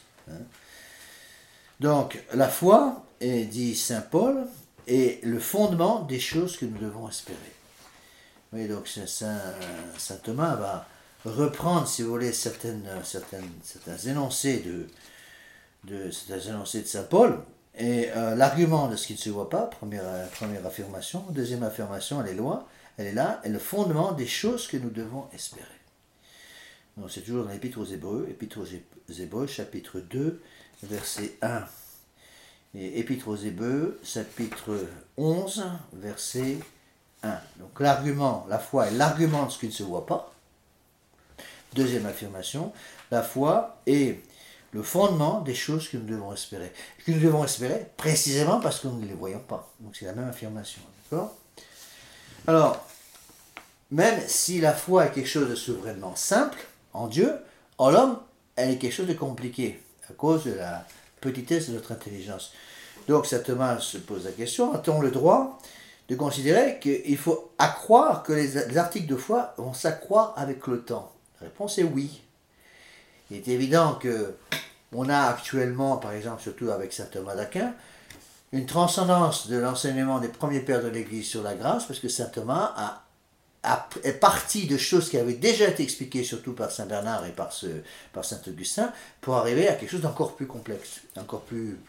[SPEAKER 1] Donc, la foi, dit saint Paul, est le fondement des choses que nous devons espérer. Oui, donc saint Thomas va reprendre, si vous voulez, certains énoncés de saint Paul, et l'argument de ce qui ne se voit pas, première affirmation. Deuxième affirmation, elle est là, est le fondement des choses que nous devons espérer. Donc c'est toujours dans l'Épître aux Hébreux, chapitre 2, verset 1. Et Épître aux Hébreux, chapitre 11, verset 1. Donc l'argument, la foi est l'argument de ce qui ne se voit pas. Deuxième affirmation, la foi est le fondement des choses que nous devons espérer. Que nous devons espérer précisément parce que nous ne les voyons pas. Donc c'est la même affirmation. D'accord? Alors, même si la foi est quelque chose de souverainement simple en Dieu, en l'homme, elle est quelque chose de compliqué à cause de la petitesse de notre intelligence. Donc saint Thomas se pose la question, a-t-on le droit de considérer qu'il faut accroire que les articles de foi vont s'accroître avec le temps? La réponse est oui. Il est évident que on a actuellement, par exemple, surtout avec saint Thomas d'Aquin, une transcendance de l'enseignement des premiers pères de l'Église sur la grâce, parce que saint Thomas est parti de choses qui avaient déjà été expliquées, surtout par saint Bernard et par saint Augustin, pour arriver à quelque chose d'encore plus complexe, encore plus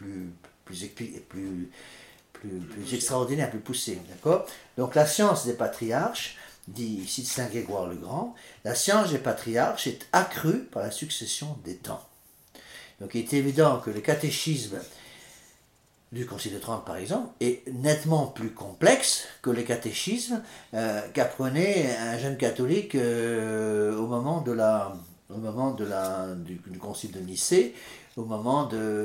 [SPEAKER 1] extraordinaire, plus poussé. D'accord? Donc la science des patriarches, dit ici de saint Grégoire le Grand, la science des patriarches est accrue par la succession des temps. Donc il est évident que le catéchisme du Concile de Trente, par exemple, est nettement plus complexe que le catéchisme qu'apprenait un jeune catholique au moment du Concile de Nicée, au moment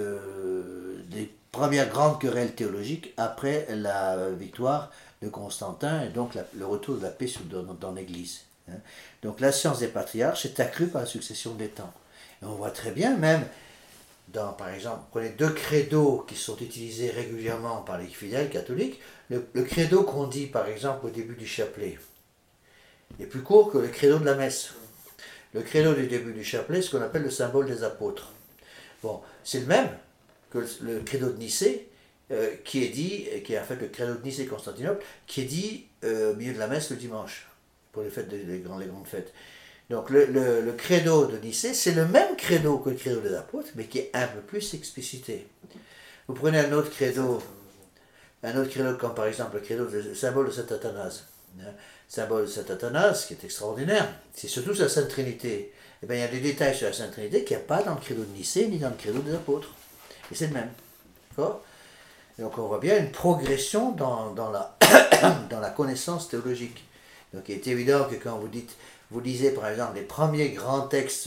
[SPEAKER 1] des premières grandes querelles théologiques après la victoire de Constantin et donc le retour de la paix dans l'Église. Donc la science des patriarches est accrue par la succession des temps. Et on voit très bien, même par exemple, prenez deux credos qui sont utilisés régulièrement par les fidèles catholiques. Le credo qu'on dit, par exemple, au début du chapelet est plus court que le credo de la messe. Le credo du début du chapelet, ce qu'on appelle le symbole des apôtres. Bon, c'est le même que le credo de Nicée, qui est en fait le credo de Nicée-Constantinople, qui est dit au milieu de la messe le dimanche, pour les grandes fêtes. Donc le credo de Nicée, c'est le même credo que le credo des apôtres, mais qui est un peu plus explicité. Vous prenez un autre credo comme par exemple le symbole de saint Athanase. Symbole de saint Athanase, qui est extraordinaire, c'est surtout sa Sainte Trinité. Et bien il y a des détails sur la Sainte Trinité qu'il n'y a pas dans le credo de Nicée, ni dans le credo des apôtres. Et c'est le même. D'accord? Donc on voit bien une progression dans la connaissance théologique. Donc il est évident que quand vous lisez par exemple les premiers grands textes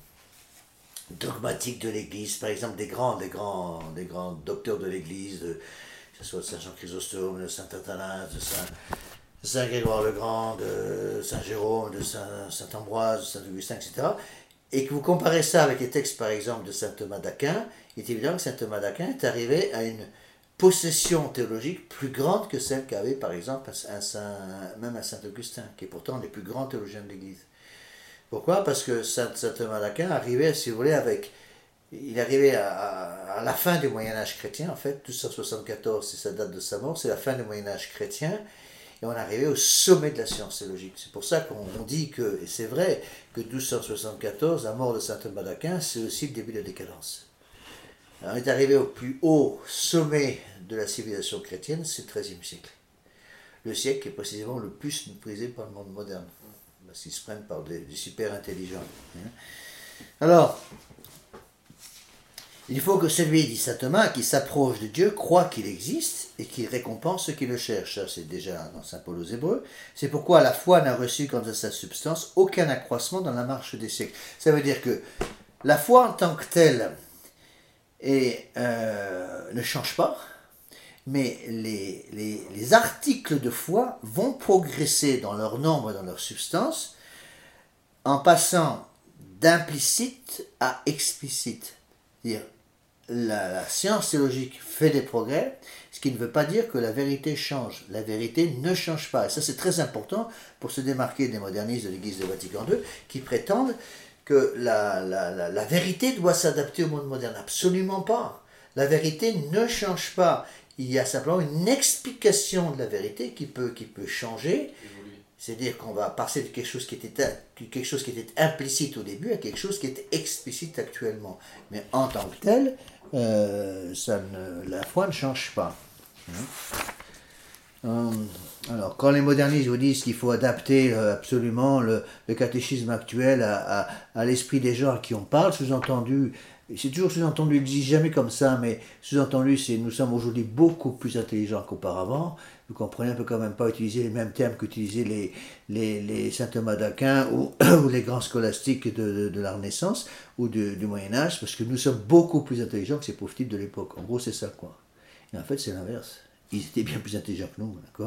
[SPEAKER 1] dogmatiques de l'Église, par exemple des grands docteurs de l'Église, que ce soit de saint Jean Chrysostome, de saint Athanase, de saint Grégoire le Grand, de saint Jérôme, de saint Ambroise, de saint Augustin, etc., et que vous comparez ça avec les textes par exemple de saint Thomas d'Aquin, il est évident que saint Thomas d'Aquin est arrivé à une possession théologique plus grande que celle qu'avait par exemple même un saint Augustin, qui est pourtant un des plus grands théologiens de l'Église. Pourquoi? Parce que saint Thomas d'Aquin arrivait, si vous voulez, il arrivait à la fin du Moyen-Âge chrétien, en fait, 1274, c'est sa date de sa mort, c'est la fin du Moyen-Âge chrétien, et on arrivait au sommet de la science théologique. C'est pour ça qu'on dit que, et c'est vrai, que 1274, la mort de saint Thomas d'Aquin, c'est aussi le début de la décadence. On est arrivé au plus haut sommet de la civilisation chrétienne, c'est le XIIIe siècle. Le siècle qui est précisément le plus méprisé par le monde moderne. parce qu'ils se prennent par des super intelligents. Hein. Alors, il faut que celui, dit saint Thomas, qui s'approche de Dieu, croit qu'il existe et qu'il récompense ceux qui le cherchent. Ça, c'est déjà dans saint Paul aux Hébreux. C'est pourquoi la foi n'a reçu quant à sa substance aucun accroissement dans la marche des siècles. Ça veut dire que la foi en tant que telle ne change pas, mais les articles de foi vont progresser dans leur nombre et dans leur substance en passant d'implicite à explicite. C'est-à-dire, la science théologique fait des progrès, ce qui ne veut pas dire que la vérité change. La vérité ne change pas. Et ça, c'est très important pour se démarquer des modernistes de l'Église de Vatican II qui prétendent que la vérité doit s'adapter au monde moderne. Absolument pas. La vérité ne change pas. Il y a simplement une explication de la vérité qui peut changer. C'est-à-dire qu'on va passer de quelque chose qui était implicite au début à quelque chose qui est explicite actuellement. Mais en tant que tel, la foi ne change pas. Alors, quand les modernistes vous disent qu'il faut adapter absolument le catéchisme actuel à l'esprit des gens à qui on parle, sous-entendu, c'est toujours sous-entendu, ils ne disent jamais comme ça, mais sous-entendu, c'est nous sommes aujourd'hui beaucoup plus intelligents qu'auparavant. Vous comprenez, on ne peut quand même pas utiliser les mêmes termes qu'utilisaient les saint Thomas d'Aquin ou les grands scolastiques de la Renaissance ou du Moyen-Âge, parce que nous sommes beaucoup plus intelligents que ces pauvres types de l'époque. En gros, c'est ça, quoi. Et en fait, c'est l'inverse. Ils étaient bien plus intelligents que nous, d'accord ?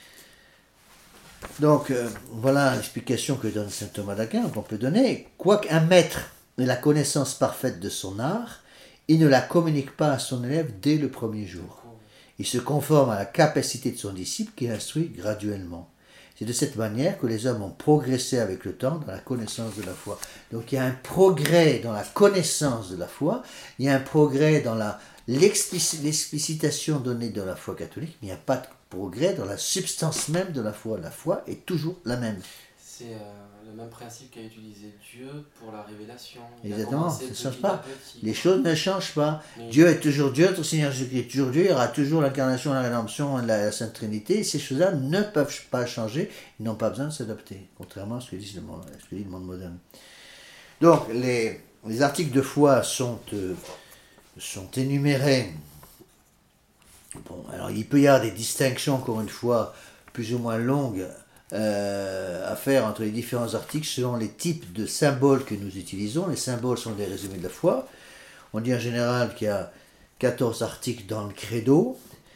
[SPEAKER 1] Donc, voilà l'explication que donne saint Thomas d'Aquin, qu'on peut donner. Quoiqu'un maître ait la connaissance parfaite de son art, il ne la communique pas à son élève dès le premier jour. Il se conforme à la capacité de son disciple qu'il instruit graduellement. C'est de cette manière que les hommes ont progressé avec le temps dans la connaissance de la foi. Donc il y a un progrès dans la connaissance de la foi, il y a un progrès dans l'explicitation donnée de la foi catholique, mais il n'y a pas de progrès dans la substance même de la foi. La foi est toujours la même.
[SPEAKER 2] C'est le même principe qu'a utilisé Dieu pour la révélation.
[SPEAKER 1] Exactement, ça ne change pas. Les choses ne changent pas. Mais Dieu est toujours Dieu, notre Seigneur Jésus-Christ est toujours Dieu, il y aura toujours l'incarnation, la rédemption, la Sainte Trinité. Et ces choses-là ne peuvent pas changer, ils n'ont pas besoin de s'adapter, contrairement à ce que dit le monde moderne. Donc, les articles de foi sont énumérés. Bon, alors il peut y avoir des distinctions, encore une fois, plus ou moins longues, à faire entre les différents articles selon les types de symboles que nous utilisons. Les symboles sont des résumés de la foi. On dit en général qu'il y a 14 articles dans le credo.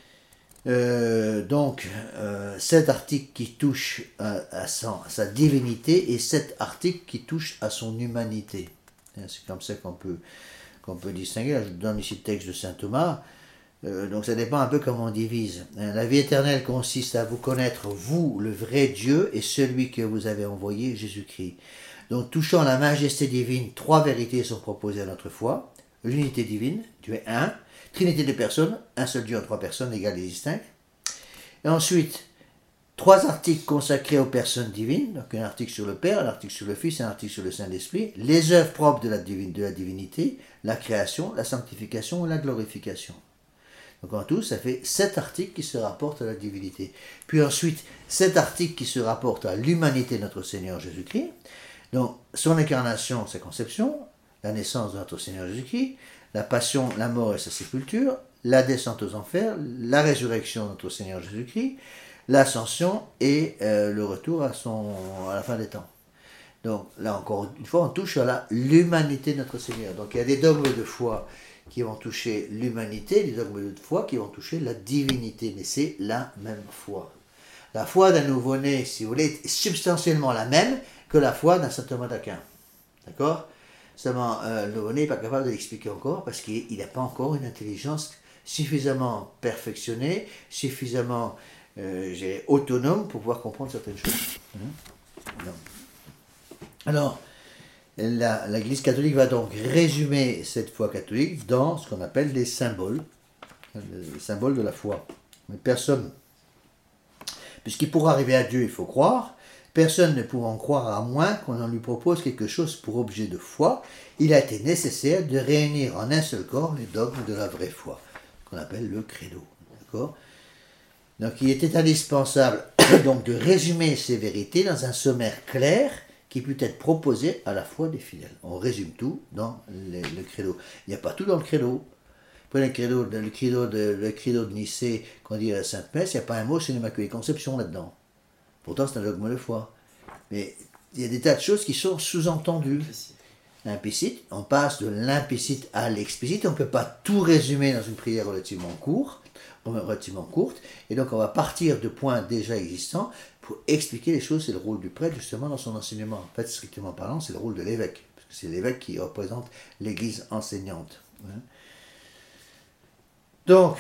[SPEAKER 1] Donc 7 articles qui touchent à sa divinité et 7 articles qui touchent à son humanité. C'est comme ça qu'on peut distinguer. Là, je vous donne ici le texte de saint Thomas. Donc ça dépend un peu comment on divise. La vie éternelle consiste à vous connaître, vous, le vrai Dieu, et celui que vous avez envoyé, Jésus-Christ. Donc touchant la majesté divine, 3 vérités sont proposées à notre foi. L'unité divine, Dieu est un. Trinité de personnes, un seul Dieu en 3 personnes, égales et distinctes. Et ensuite, 3 articles consacrés aux personnes divines. Donc un article sur le Père, un article sur le Fils, un article sur le Saint-Esprit. Les œuvres propres de la divinité, la création, la sanctification et la glorification. Donc en tout, ça fait 7 articles qui se rapportent à la divinité. Puis ensuite, 7 articles qui se rapportent à l'humanité de notre Seigneur Jésus-Christ. Donc son incarnation, sa conception, la naissance de notre Seigneur Jésus-Christ, la passion, la mort et sa sépulture, la descente aux enfers, la résurrection de notre Seigneur Jésus-Christ, l'ascension et le retour à la fin des temps. Donc là encore une fois, on touche à l'humanité de notre Seigneur. Donc il y a des dogmes de foi qui vont toucher l'humanité, des dogmes de foi qui vont toucher la divinité, mais c'est la même foi. La foi d'un nouveau-né, si vous voulez, est substantiellement la même que la foi d'un saint Thomas d'Aquin. D'accord ? Seulement, le nouveau-né n'est pas capable de l'expliquer encore parce qu'il n'a pas encore une intelligence suffisamment perfectionnée, suffisamment autonome pour pouvoir comprendre certaines choses. Alors, l'Église catholique va donc résumer cette foi catholique dans ce qu'on appelle les symboles de la foi. Mais personne, puisqu'il pour arriver à Dieu, il faut croire, personne ne pouvant croire à moins qu'on en lui propose quelque chose pour objet de foi, il a été nécessaire de réunir en un seul corps les dogmes de la vraie foi, qu'on appelle le credo. D'accord ? Donc il était indispensable donc de résumer ces vérités dans un sommaire clair qui peut être proposé à la foi des fidèles. On résume tout dans le credo. Il n'y a pas tout dans le credo. Prenez le credo de Nicée qu'on dit à la Sainte Messe, il n'y a pas un mot sur l'Immaculée Conception là-dedans. Pourtant, c'est un dogme de foi. Mais il y a des tas de choses qui sont sous-entendues. Implicite, on passe de l'implicite à l'explicite. On ne peut pas tout résumer dans une prière relativement courte. Et donc, on va partir de points déjà existants pour expliquer les choses. C'est le rôle du prêtre, justement, dans son enseignement. En fait, strictement parlant, c'est le rôle de l'évêque. Parce que c'est l'évêque qui représente l'Église enseignante. Donc,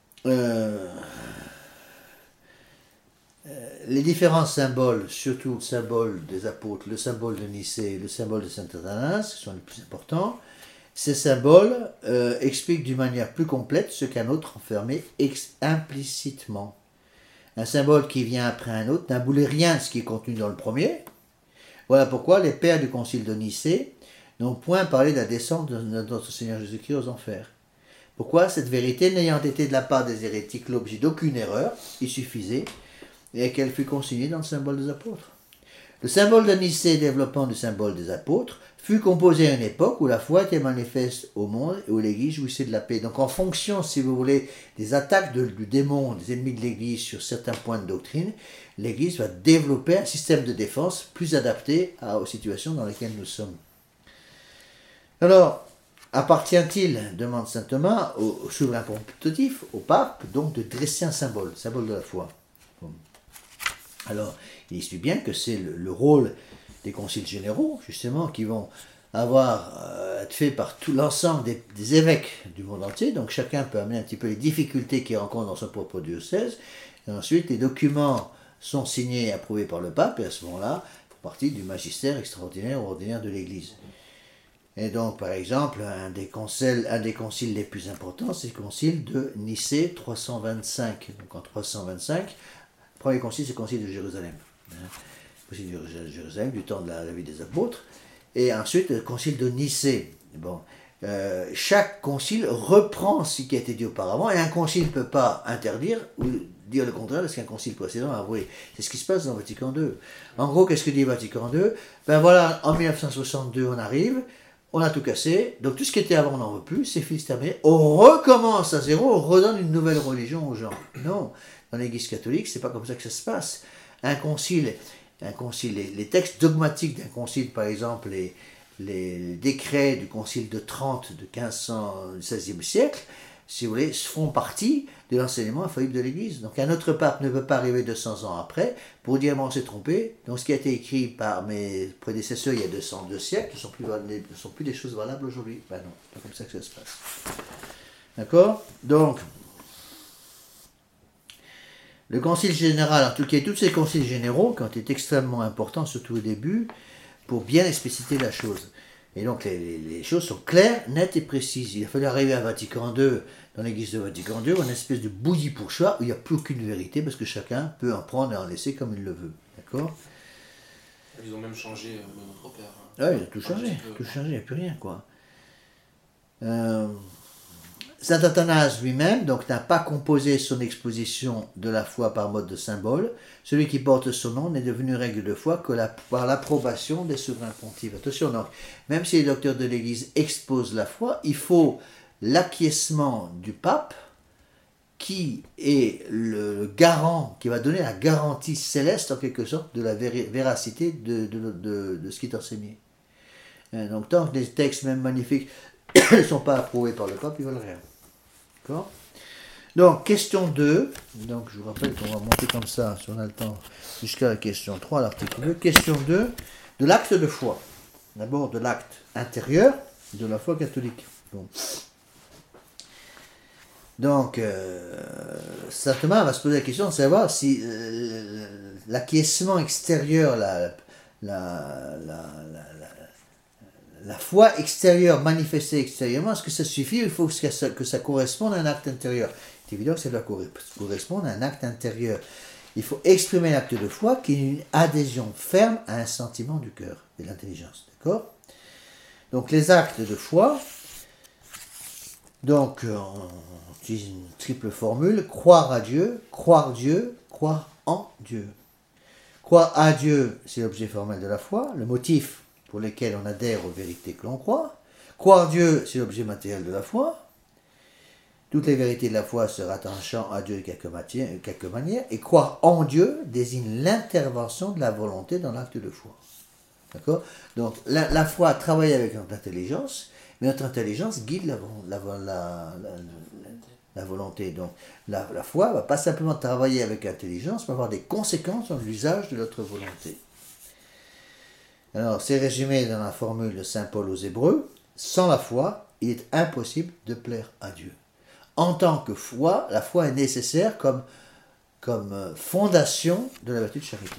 [SPEAKER 1] les différents symboles, surtout le symbole des apôtres, le symbole de Nicée, le symbole de Saint Athanase, qui sont les plus importants, ces symboles expliquent d'une manière plus complète ce qu'un autre enfermé implicitement. Un symbole qui vient après un autre n'abolit rien de ce qui est contenu dans le premier. Voilà pourquoi les pères du concile de Nicée n'ont point parlé de la descente de notre Seigneur Jésus-Christ aux enfers. Pourquoi? Cette vérité n'ayant été de la part des hérétiques l'objet d'aucune erreur, il suffisait, et qu'elle fut consignée dans le symbole des apôtres. Le symbole de Nicée, développant du symbole des apôtres, fut composé à une époque où la foi était manifeste au monde et où l'Église jouissait de la paix. Donc en fonction, si vous voulez, des attaques du démon, des ennemis de l'Église sur certains points de doctrine, l'Église va développer un système de défense plus adapté aux situations dans lesquelles nous sommes. Alors, appartient-il, demande saint Thomas, au souverain pontife, au pape, donc de dresser un symbole de la foi. Bon. Alors, il explique bien que c'est le rôle des conciles généraux, justement, qui vont être faits par tout l'ensemble des évêques du monde entier. Donc, chacun peut amener un petit peu les difficultés qu'il rencontre dans son propre diocèse. Et ensuite, les documents sont signés et approuvés par le pape, et à ce moment-là, font partie du magistère extraordinaire ou ordinaire de l'Église. Et donc, par exemple, un des conciles les plus importants, c'est le concile de Nicée 325. Donc, en 325, le premier concile, c'est le concile de Jérusalem. Le concile de Jérusalem, du temps de la vie des apôtres. Et ensuite, le concile de Nicée. Bon, chaque concile reprend ce qui a été dit auparavant, et un concile ne peut pas interdire ou dire le contraire de ce qu'un concile précédent a avoué. C'est ce qui se passe dans Vatican II. En gros, qu'est-ce que dit Vatican II? Ben voilà, en 1962, on arrive. On a tout cassé, donc tout ce qui était avant on n'en veut plus, c'est fini, c'est terminé, on recommence à zéro, on redonne une nouvelle religion aux gens. Non, dans l'Église catholique, c'est pas comme ça que ça se passe. Un concile, les textes dogmatiques d'un concile, par exemple, les décrets du concile de Trente de 1500, du XVIe siècle, si vous voulez, font partie de l'enseignement infaillible de l'Église. Donc un autre pape ne peut pas arriver 200 ans après pour dire, bon, on s'est trompé. Donc ce qui a été écrit par mes prédécesseurs il y a 202 siècles ne sont plus des choses valables aujourd'hui. Ben non, c'est pas comme ça que ça se passe. D'accord? Donc, le concile général, en tout cas, tous ces conciles généraux qui ont été extrêmement importants, surtout au début, pour bien expliciter la chose. Et donc les choses sont claires, nettes et précises. Il a fallu arriver à Vatican II, dans l'église de Vatican II, une espèce de bouillie pour chat où il n'y a plus aucune vérité parce que chacun peut en prendre et en laisser comme il le veut. D'accord?
[SPEAKER 2] Ils ont même changé notre père.
[SPEAKER 1] Ah oui, il a tout changé, il n'y a plus rien, quoi. Saint Athanase lui-même donc n'a pas composé son exposition de la foi par mode de symbole. Celui qui porte son nom n'est devenu règle de foi que par l'approbation des souverains pontifes. Attention, donc, même si les docteurs de l'Église exposent la foi, il faut l'acquiescement du pape qui est le garant, qui va donner la garantie céleste en quelque sorte de la véracité de ce qui est enseigné. Donc tant que les textes même magnifiques ne sont pas approuvés par le pape, ils ne veulent rien. D'accord? Donc, question 2. Donc, je vous rappelle qu'on va monter comme ça, si on a le temps, jusqu'à la question 3, l'article 2. Question 2, de l'acte de foi. D'abord, de l'acte intérieur de la foi catholique. Bon. Donc, saint Thomas va se poser la question de savoir si l'acquiescement extérieur, la foi extérieure manifestée extérieurement, est-ce que ça suffit? Il faut que ça corresponde à un acte intérieur. C'est évident que ça doit correspondre à un acte intérieur. Il faut exprimer l'acte de foi qui est une adhésion ferme à un sentiment du cœur et de l'intelligence. D'accord? Donc les actes de foi, donc on utilise une triple formule, croire à Dieu, croire en Dieu. Croire à Dieu, c'est l'objet formel de la foi, le motif pour lequel on adhère aux vérités que l'on croit. Croire Dieu, c'est l'objet matériel de la foi. Toutes les vérités de la foi se rattachant à Dieu de quelque manière. Et croire en Dieu désigne l'intervention de la volonté dans l'acte de foi. D'accord? Donc la foi travaille avec notre intelligence, mais notre intelligence guide la volonté. Donc la foi ne va pas simplement travailler avec l'intelligence, mais avoir des conséquences dans l'usage de notre volonté. Alors c'est résumé dans la formule de Saint Paul aux Hébreux. Sans la foi, il est impossible de plaire à Dieu. En tant que foi, la foi est nécessaire comme fondation de la vertu de charité.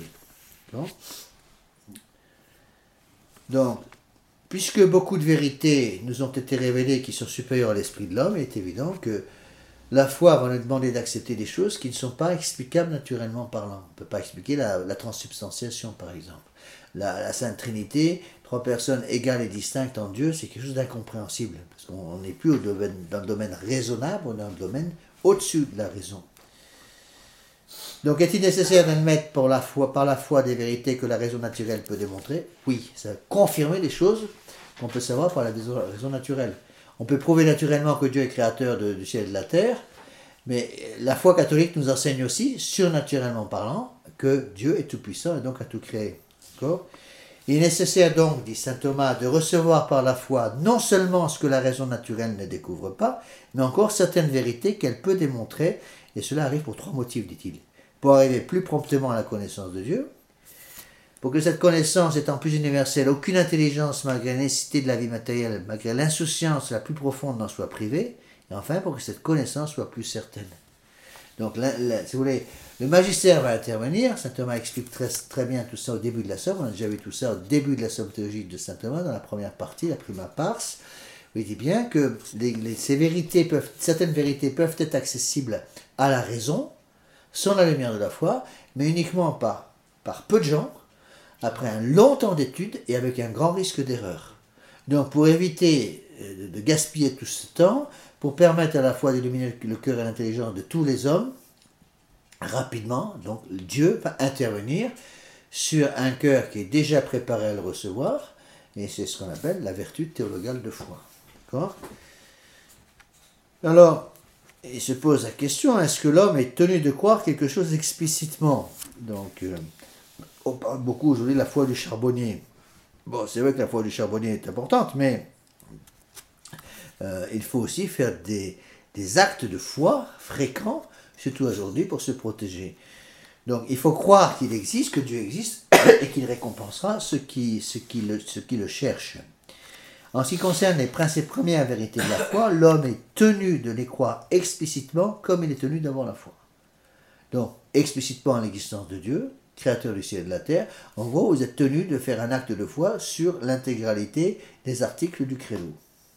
[SPEAKER 1] Donc, puisque beaucoup de vérités nous ont été révélées qui sont supérieures à l'esprit de l'homme, il est évident que la foi va nous demander d'accepter des choses qui ne sont pas explicables naturellement parlant. On ne peut pas expliquer la transsubstantiation, par exemple. La Sainte Trinité, 3 personnes égales et distinctes en Dieu, c'est quelque chose d'incompréhensible. Parce qu'on n'est plus dans le domaine raisonnable, on est dans le domaine au-dessus de la raison. Donc, est-il nécessaire d'admettre par la foi des vérités que la raison naturelle peut démontrer? Oui, ça va confirmer des choses qu'on peut savoir par la raison naturelle. On peut prouver naturellement que Dieu est créateur du ciel et de la terre, mais la foi catholique nous enseigne aussi, surnaturellement parlant, que Dieu est tout-puissant et donc a tout créé. D'accord? Il est nécessaire donc, dit saint Thomas, de recevoir par la foi non seulement ce que la raison naturelle ne découvre pas, mais encore certaines vérités qu'elle peut démontrer, et cela arrive pour 3 motifs, dit-il. Pour arriver plus promptement à la connaissance de Dieu, pour que cette connaissance étant plus universelle, aucune intelligence, malgré la nécessité de la vie matérielle, malgré l'insouciance la plus profonde n'en soit privée, et enfin pour que cette connaissance soit plus certaine. Donc, si vous voulez, le magistère va intervenir. Saint Thomas explique très bien tout ça au début de la somme. On a déjà vu tout ça au début de la somme théologique de saint Thomas, dans la première partie, la prima pars. Il dit bien que certaines vérités peuvent être accessibles à la raison, sans la lumière de la foi, mais uniquement par peu de gens, après un long temps d'études et avec un grand risque d'erreur. Donc, pour éviter de gaspiller tout ce temps, pour permettre à la fois d'illuminer le cœur et l'intelligence de tous les hommes, rapidement, donc Dieu va intervenir sur un cœur qui est déjà préparé à le recevoir, et c'est ce qu'on appelle la vertu théologale de foi. D'accord? Alors, il se pose la question, est-ce que l'homme est tenu de croire quelque chose explicitement? Donc, on parle beaucoup aujourd'hui de la foi du charbonnier. Bon, c'est vrai que la foi du charbonnier est importante, mais il faut aussi faire des actes de foi fréquents, surtout aujourd'hui, pour se protéger. Donc, il faut croire qu'il existe, que Dieu existe, et qu'il récompensera ceux qui le cherchent. En ce qui concerne les principes premières vérités de la foi, l'homme est tenu de les croire explicitement comme il est tenu d'avoir la foi. Donc, explicitement à l'existence de Dieu, créateur du ciel et de la terre, en gros, vous êtes tenu de faire un acte de foi sur l'intégralité des articles du credo.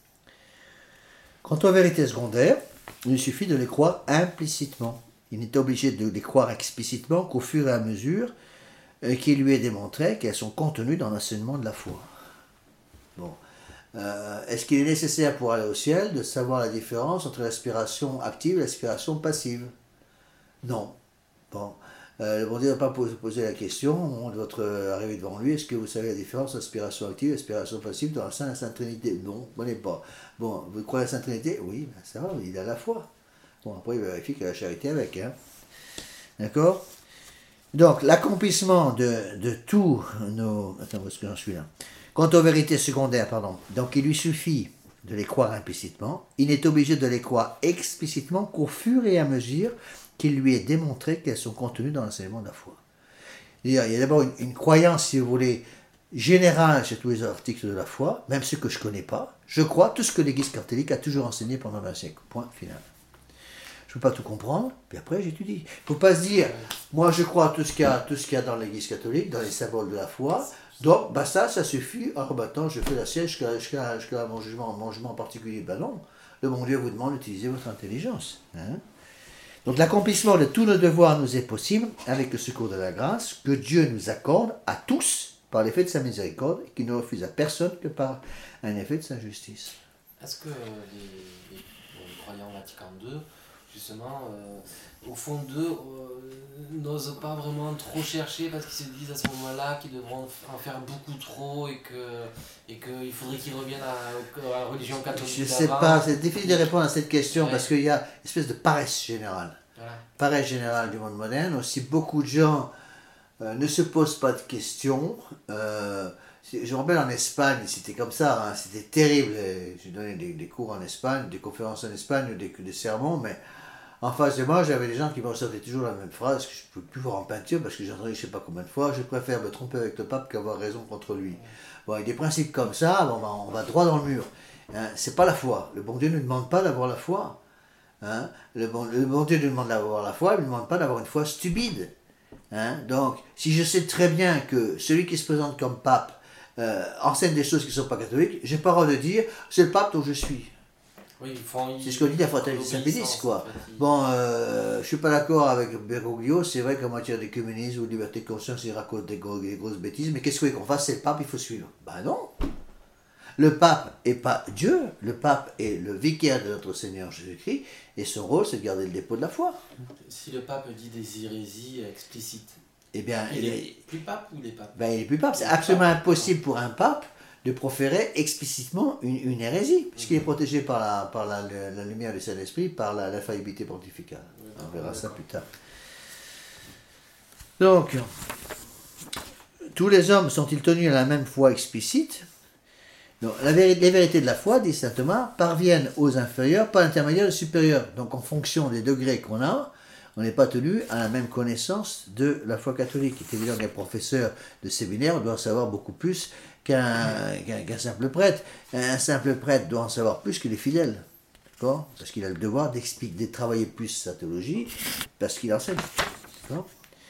[SPEAKER 1] Quant aux vérités secondaires, il suffit de les croire implicitement. Il n'est obligé de les croire explicitement qu'au fur et à mesure qu'il lui est démontré qu'elles sont contenues dans l'enseignement de la foi. Bon. Est-ce qu'il est nécessaire pour aller au ciel de savoir la différence entre l'aspiration active et l'aspiration passive? Non. Bon. Le bon Dieu n'a pas posé la question au moment de votre arrivée devant lui. Est-ce que vous savez la différence entre aspiration active et aspiration passive dans le sein de la Sainte Trinité? Non, vous ne connaissez pas. Bon, vous croyez à la Sainte Trinité? Oui, ben ça va, il a la foi. Bon, après, il vérifie qu'il y a la charité avec. Hein. D'accord? Donc, l'accomplissement de tous nos... Attends, où est-ce que j'en suis là? Quant aux vérités secondaires, donc il lui suffit de les croire implicitement. Il n'est obligé de les croire explicitement qu'au fur et à mesure qu'il lui est démontré qu'elles sont contenues dans l'enseignement de la foi. Il y a d'abord une croyance, si vous voulez, générale chez tous les articles de la foi, même ceux que je ne connais pas. Je crois tout ce que l'Église catholique a toujours enseigné pendant 20 siècles. Point final. Je ne peux pas tout comprendre, puis après j'étudie. Il ne faut pas se dire, moi je crois tout ce qu'il y a dans l'Église catholique, dans les symboles de la foi, donc bah ça suffit. Alors maintenant je fais la siège jusqu'à mon jugement en particulier. Ben non, le bon Dieu vous demande d'utiliser votre intelligence. Hein? Donc l'accomplissement de tous nos devoirs nous est possible avec le secours de la grâce que Dieu nous accorde à tous par l'effet de sa miséricorde et qu'il ne refuse à personne que par un effet de sa justice.
[SPEAKER 2] Est-ce que les croyants Vatican II, justement, au fond d'eux, n'osent pas vraiment trop chercher parce qu'ils se disent à ce moment-là qu'ils devront en faire beaucoup trop et qu'il faudrait qu'ils reviennent à la religion catholique
[SPEAKER 1] Je ne sais
[SPEAKER 2] d'avant.
[SPEAKER 1] pas, c'est difficile de répondre à cette question
[SPEAKER 2] Ouais.
[SPEAKER 1] parce qu'il y a une espèce de paresse générale.
[SPEAKER 2] Voilà.
[SPEAKER 1] Paresse générale du monde moderne. Aussi, beaucoup de gens ne se posent pas de questions. Je me rappelle en Espagne, c'était comme ça, hein, c'était terrible. J'ai donné des cours en Espagne, des conférences en Espagne, des sermons, mais en face de moi, j'avais des gens qui me ressortaient toujours la même phrase que je ne peux plus voir en peinture parce que j'ai entendu je ne sais pas combien de fois, je préfère me tromper avec le pape qu'avoir raison contre lui. Bon, avec des principes comme ça, bon, on va droit dans le mur. Hein, c'est pas la foi. Le bon Dieu ne nous demande pas d'avoir la foi. Hein. Le bon Dieu nous demande d'avoir la foi, il ne nous demande pas d'avoir une foi stupide. Hein. Donc, si je sais très bien que celui qui se présente comme pape enseigne des choses qui ne sont pas catholiques, j'ai pas le droit de dire c'est le pape dont je suis.
[SPEAKER 2] Oui,
[SPEAKER 1] C'est ce qu'on dit la fraternité Saint-Pédis, quoi.
[SPEAKER 2] En fait,
[SPEAKER 1] Bon, je suis pas d'accord avec Bergoglio, c'est vrai qu'en matière de communisme ou de liberté de conscience, il raconte des grosses bêtises, mais qu'est-ce que vous voulez qu'on fasse? C'est le pape, il faut suivre. Ben non. Le pape n'est pas Dieu, le pape est le vicaire de notre Seigneur Jésus-Christ, et son rôle, c'est de garder le dépôt de la foi.
[SPEAKER 2] Si le pape dit des hérésies explicites,
[SPEAKER 1] Eh bien,
[SPEAKER 2] il est plus pape ou il est pape?
[SPEAKER 1] Ben, il est plus pape. C'est
[SPEAKER 2] Il est plus
[SPEAKER 1] absolument
[SPEAKER 2] pape.
[SPEAKER 1] impossible pour un pape de proférer explicitement une hérésie, puisqu'il est protégé par la lumière du Saint-Esprit, par l'infaillibilité pontificale. On verra ça plus tard. Donc, tous les hommes sont-ils tenus à la même foi explicite? Donc, les vérités de la foi, dit saint Thomas, parviennent aux inférieurs par l'intermédiaire des supérieurs. Donc, en fonction des degrés qu'on a, on n'est pas tenu à la même connaissance de la foi catholique. Il est évident qu'un professeur de séminaire doit en savoir beaucoup plus qu'un simple prêtre. Un simple prêtre doit en savoir plus que les fidèles. D'accord? Parce qu'il a le devoir de travailler plus sa théologie, parce qu'il enseigne. D'accord?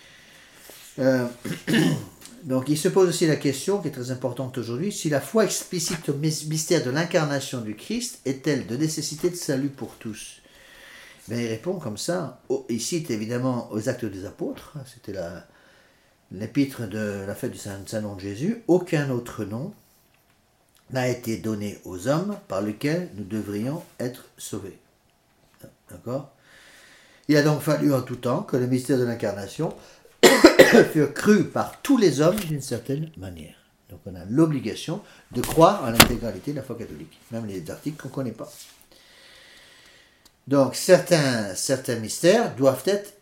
[SPEAKER 1] Donc il se pose aussi la question, qui est très importante aujourd'hui, si la foi explicite au mystère de l'incarnation du Christ est-elle de nécessité de salut pour tous? Ben, il répond comme ça. Il cite évidemment aux Actes des Apôtres, c'était l'épître de la fête du Saint-Nom de Jésus. Aucun autre nom n'a été donné aux hommes par lequel nous devrions être sauvés. D'accord? Il a donc fallu en tout temps que le mystère de l'incarnation fût cru par tous les hommes d'une certaine manière. Donc on a l'obligation de croire à l'intégralité de la foi catholique, même les articles qu'on ne connaît pas. Donc, certains mystères doivent être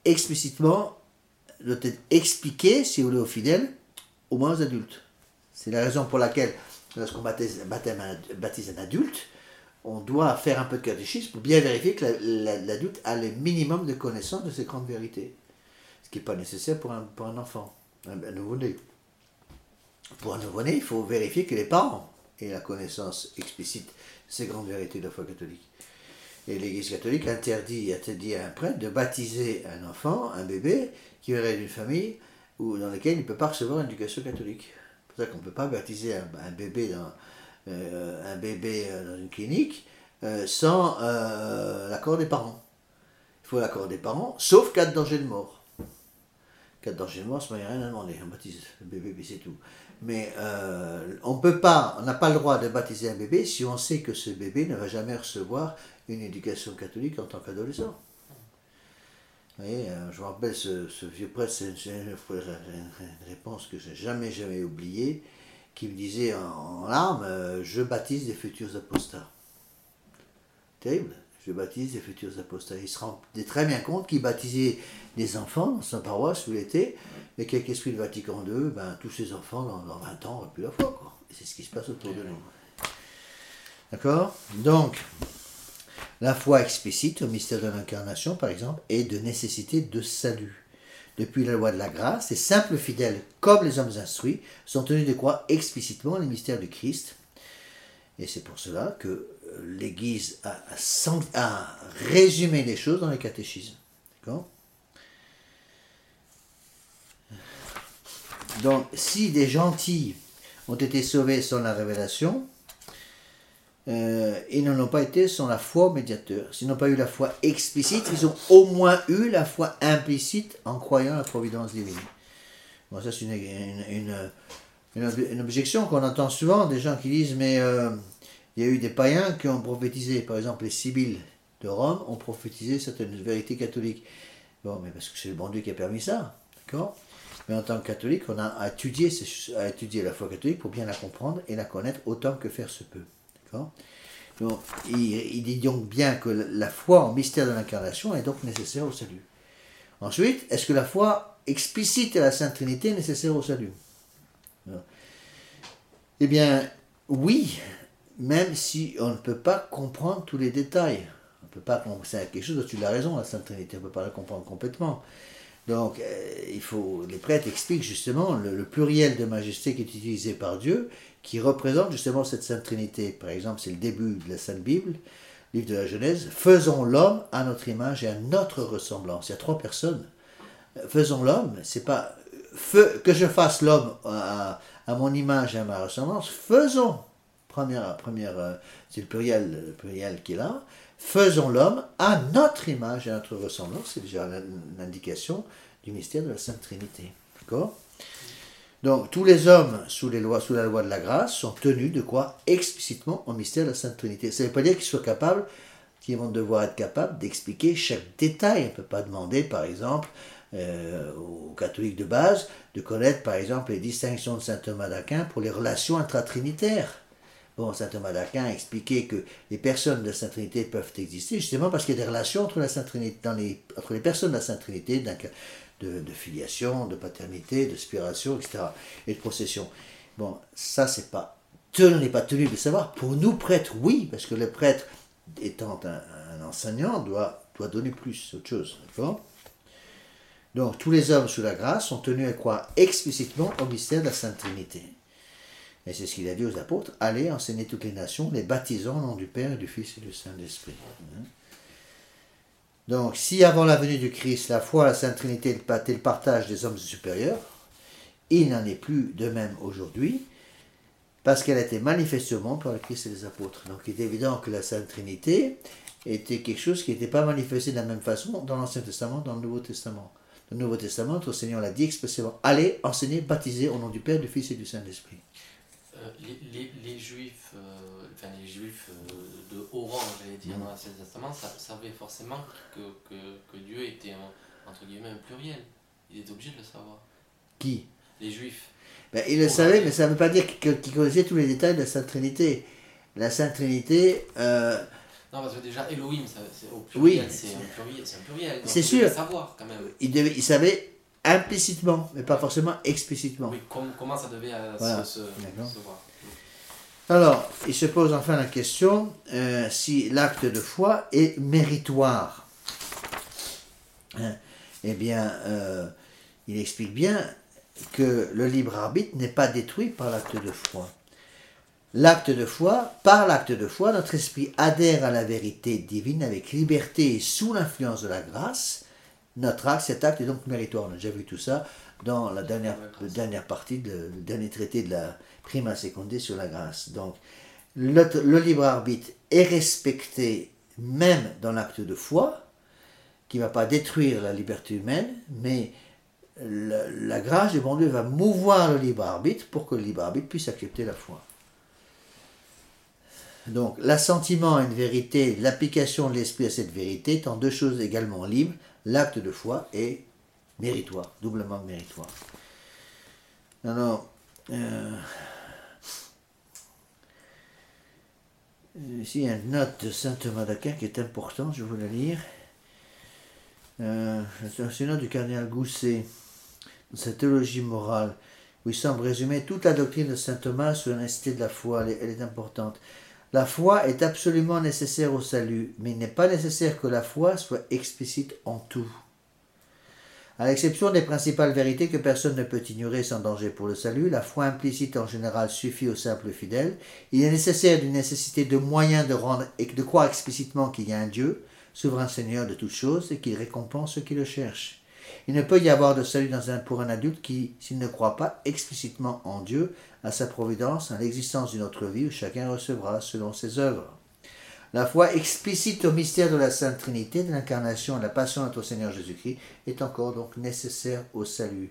[SPEAKER 1] expliqués, si vous voulez, aux fidèles, au moins aux adultes. C'est la raison pour laquelle, lorsqu'on baptise un adulte, on doit faire un peu de catéchisme pour bien vérifier que l'adulte a le minimum de connaissance de ces grandes vérités. Ce qui n'est pas nécessaire pour un enfant, un nouveau-né. Pour un nouveau-né, il faut vérifier que les parents aient la connaissance explicite de ces grandes vérités de la foi catholique. Et l'Église catholique interdit à un prêtre de baptiser un enfant, un bébé, qui viendrait d'une famille dans laquelle il ne peut pas recevoir une éducation catholique. C'est pour ça qu'on ne peut pas baptiser un bébé dans une clinique sans l'accord des parents. Il faut l'accord des parents, sauf cas de danger de mort. Cas de danger de mort, il n'y a rien à demander. On baptise le bébé, puis c'est tout. Mais on n'a pas le droit de baptiser un bébé si on sait que ce bébé ne va jamais recevoir une éducation catholique en tant qu'adolescent. Vous voyez, je me rappelle ce vieux prêtre, c'est une réponse que je n'ai jamais oubliée, qui me disait en larmes, je baptise des futurs apostats. Terrible, je baptise des futurs apostats. Il se rendait très bien compte qu'il baptisait des enfants dans sa paroisse où il était, mais qu'avec l'esprit de Vatican II, tous ces enfants, dans 20 ans, n'auraient plus la foi, quoi. Et c'est ce qui se passe autour de nous. D'accord? Donc, la foi explicite au mystère de l'incarnation, par exemple, est de nécessité de salut. Depuis la loi de la grâce, les simples fidèles, comme les hommes instruits, sont tenus de croire explicitement les mystères du Christ. Et c'est pour cela que l'Église a résumé les choses dans les catéchismes. D'accord? Donc, si des gentils ont été sauvés sans la révélation, ils n'en ont pas été sans la foi au médiateur. S'ils n'ont pas eu la foi explicite, ils ont au moins eu la foi implicite en croyant à la providence divine. Bon, ça c'est une objection qu'on entend souvent, des gens qui disent, mais il y a eu des païens qui ont prophétisé, par exemple les Sibylles de Rome ont prophétisé certaines vérités catholiques. Bon, mais parce que c'est le bon Dieu qui a permis ça, d'accord? Mais en tant que catholique, on a à étudier la foi catholique pour bien la comprendre et la connaître autant que faire se peut, d'accord? Donc, il dit donc bien que la foi en mystère de l'incarnation est donc nécessaire au salut. Ensuite, est-ce que la foi explicite à la Sainte Trinité est nécessaire au salut? Eh bien, oui, même si on ne peut pas comprendre tous les détails. On peut pas, c'est quelque chose dont tu as raison, la Sainte Trinité, on ne peut pas la comprendre complètement. Donc, les prêtres expliquent justement le pluriel de majesté qui est utilisé par Dieu, qui représente justement cette Sainte Trinité. Par exemple, c'est le début de la Sainte Bible, livre de la Genèse. Faisons l'homme à notre image et à notre ressemblance. Il y a 3 personnes. Faisons l'homme, c'est pas que je fasse l'homme à mon image et à ma ressemblance. Faisons. Première, c'est le pluriel qui est là. Faisons l'homme à notre image et à notre ressemblance. C'est déjà l'indication du mystère de la Sainte Trinité. D'accord? Donc, tous les hommes sous la loi de la grâce sont tenus de croire explicitement au mystère de la Sainte Trinité. Ça ne veut pas dire qu'ils soient capables, qu'ils vont devoir être capables d'expliquer chaque détail. On ne peut pas demander, par exemple, aux catholiques de base, de connaître, par exemple, les distinctions de saint Thomas d'Aquin pour les relations intratrinitaires. Bon, saint Thomas d'Aquin a expliqué que les personnes de la Sainte Trinité peuvent exister justement parce qu'il y a des relations entre la Sainte Trinité, entre les personnes de la Sainte Trinité, de filiation, de paternité, de spiration, etc. et de procession. Bon, ça, on n'est pas tenu de savoir. Pour nous, prêtres, oui, parce que le prêtre, étant un enseignant, doit donner plus, autre chose. D'accord? Donc, tous les hommes sous la grâce sont tenus à croire explicitement au mystère de la Sainte Trinité. Et c'est ce qu'il a dit aux apôtres, allez enseigner toutes les nations, les baptisant au nom du Père et du Fils et du Saint-Esprit. Donc, si avant la venue du Christ, la foi à la Sainte Trinité était le partage des hommes supérieurs, il n'en est plus de même aujourd'hui, parce qu'elle a été manifestée au monde par le Christ et les apôtres. Donc, il est évident que la Sainte Trinité était quelque chose qui n'était pas manifesté de la même façon dans l'Ancien Testament, dans le Nouveau Testament. Dans le Nouveau Testament, notre Seigneur l'a dit expressément, allez enseigner, baptiser au nom du Père, du Fils et du Saint-Esprit.
[SPEAKER 2] Les Juifs, de haut rang, j'allais dire, dans l'Ancien Testament, savaient forcément que Dieu était, entre guillemets, un pluriel. Ils étaient obligés de le savoir.
[SPEAKER 1] Qui?
[SPEAKER 2] Les Juifs.
[SPEAKER 1] Ben, ils le savaient, mais ça ne veut pas dire qu'ils connaissaient tous les détails de la Sainte Trinité. La Sainte Trinité...
[SPEAKER 2] Non, parce que déjà, Elohim, au pluriel,
[SPEAKER 1] oui,
[SPEAKER 2] c'est un pluriel.
[SPEAKER 1] C'est sûr.
[SPEAKER 2] Savoir, quand même.
[SPEAKER 1] Ils savaient implicitement, mais pas forcément explicitement.
[SPEAKER 2] Oui, comment ça devait se voir.
[SPEAKER 1] Alors, il se pose enfin la question si l'acte de foi est méritoire. Eh bien, il explique bien que le libre arbitre n'est pas détruit par l'acte de foi. Par l'acte de foi, notre esprit adhère à la vérité divine avec liberté et sous l'influence de la grâce. Cet acte est donc méritoire. On a déjà vu tout ça dans la dernière partie, le dernier traité de la Prima Secundé sur la grâce. Donc, le libre arbitre est respecté même dans l'acte de foi, qui ne va pas détruire la liberté humaine, mais la grâce du bon Dieu va mouvoir le libre arbitre pour que le libre arbitre puisse accepter la foi. Donc, l'assentiment à une vérité, l'application de l'esprit à cette vérité étant 2 choses également libres, l'acte de foi est méritoire, doublement méritoire. Alors, ici, il y a une note de saint Thomas d'Aquin qui est importante, je vais vous la lire. C'est une note du cardinal Gousset, dans sa théologie morale, où il semble résumer toute la doctrine de saint Thomas sur la nécessité de la foi. Elle est importante. La foi est absolument nécessaire au salut, mais il n'est pas nécessaire que la foi soit explicite en tout. À l'exception des principales vérités que personne ne peut ignorer sans danger pour le salut, la foi implicite en général suffit aux simples fidèles. Il est nécessaire d'une nécessité de moyens de croire explicitement qu'il y a un Dieu, souverain Seigneur de toutes choses, et qu'il récompense ceux qui le cherchent. Il ne peut y avoir de salut pour un adulte qui, s'il ne croit pas explicitement en Dieu, à sa providence, à l'existence d'une autre vie où chacun recevra selon ses œuvres. La foi explicite au mystère de la Sainte Trinité, de l'incarnation et de la passion de notre Seigneur Jésus-Christ est encore donc nécessaire au salut.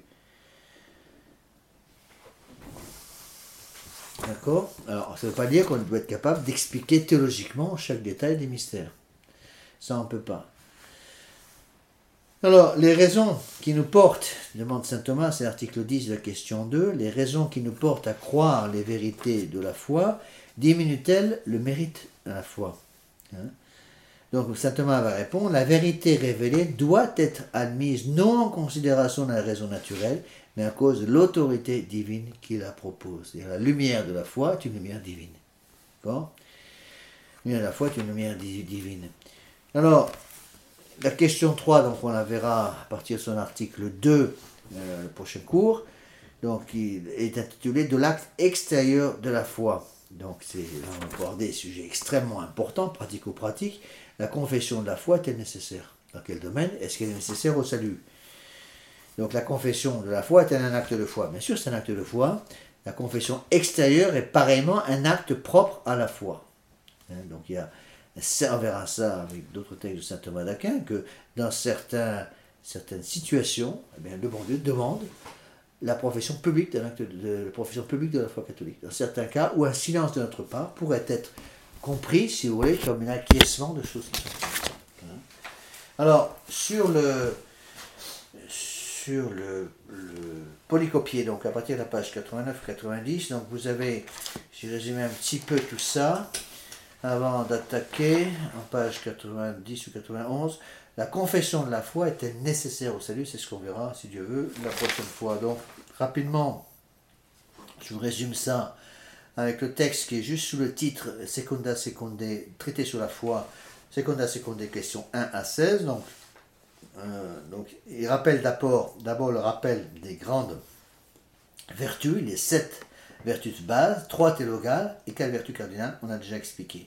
[SPEAKER 1] D'accord? Alors, ça ne veut pas dire qu'on doit être capable d'expliquer théologiquement chaque détail des mystères. Ça, on ne peut pas. Alors, les raisons qui nous portent, demande saint Thomas, c'est l'article 10 de la question 2, les raisons qui nous portent à croire les vérités de la foi diminuent-elles le mérite de la foi? Donc, saint Thomas va répondre, la vérité révélée doit être admise non en considération de la raison naturelle, mais à cause de l'autorité divine qui la propose. Et la lumière de la foi est une lumière divine. D'accord? La lumière de la foi est une lumière divine. Alors, la question 3, donc on la verra à partir de son article 2, le prochain cours, donc il est intitulé de l'acte extérieur de la foi. Donc on va aborder des sujets extrêmement importants, pratico-pratiques. La confession de la foi est-elle nécessaire? Dans quel domaine? Est-ce qu'elle est nécessaire au salut? Donc la confession de la foi est-elle un acte de foi? Bien sûr c'est un acte de foi. La confession extérieure est pareillement un acte propre à la foi. Donc il y a, on verra ça avec d'autres textes de saint Thomas d'Aquin, que dans certaines situations, eh bien, le bon Dieu demande la profession publique la profession publique de la foi catholique. Dans certains cas où un silence de notre part pourrait être compris, si vous voulez, comme un acquiescement de choses qui sont faites. Alors, sur le polycopier, donc à partir de la page 89-90, donc vous avez, j'ai résumé un petit peu tout ça, avant d'attaquer, en page 90 ou 91, la confession de la foi est-elle nécessaire au salut? C'est ce qu'on verra, si Dieu veut, la prochaine fois. Donc, rapidement, je vous résume ça avec le texte qui est juste sous le titre Secunda Secunde, traité sur la foi, Secunda Secunde, questions 1 à 16. Donc il rappelle d'abord le rappel des grandes vertus, les 7 vertus de base, 3 théologales et 4 vertus cardinales, on a déjà expliqué.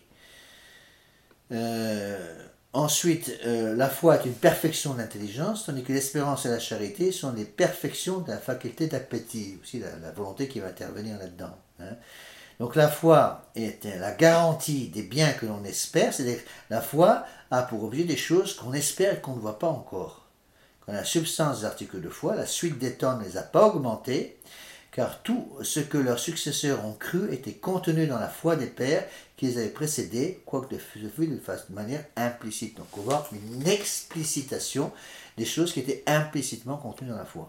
[SPEAKER 1] Ensuite, la foi est une perfection de l'intelligence, tandis que l'espérance et la charité sont les perfections de la faculté d'appétit, aussi la volonté qui va intervenir là-dedans. Donc la foi est la garantie des biens que l'on espère, c'est-à-dire la foi a pour objet des choses qu'on espère et qu'on ne voit pas encore. Quand la substance des articles de foi, la suite des temps ne les a pas augmentés, car tout ce que leurs successeurs ont cru était contenu dans la foi des pères qui les avaient précédés, quoique de manière implicite. Donc on va voir une explicitation des choses qui étaient implicitement contenues dans la foi.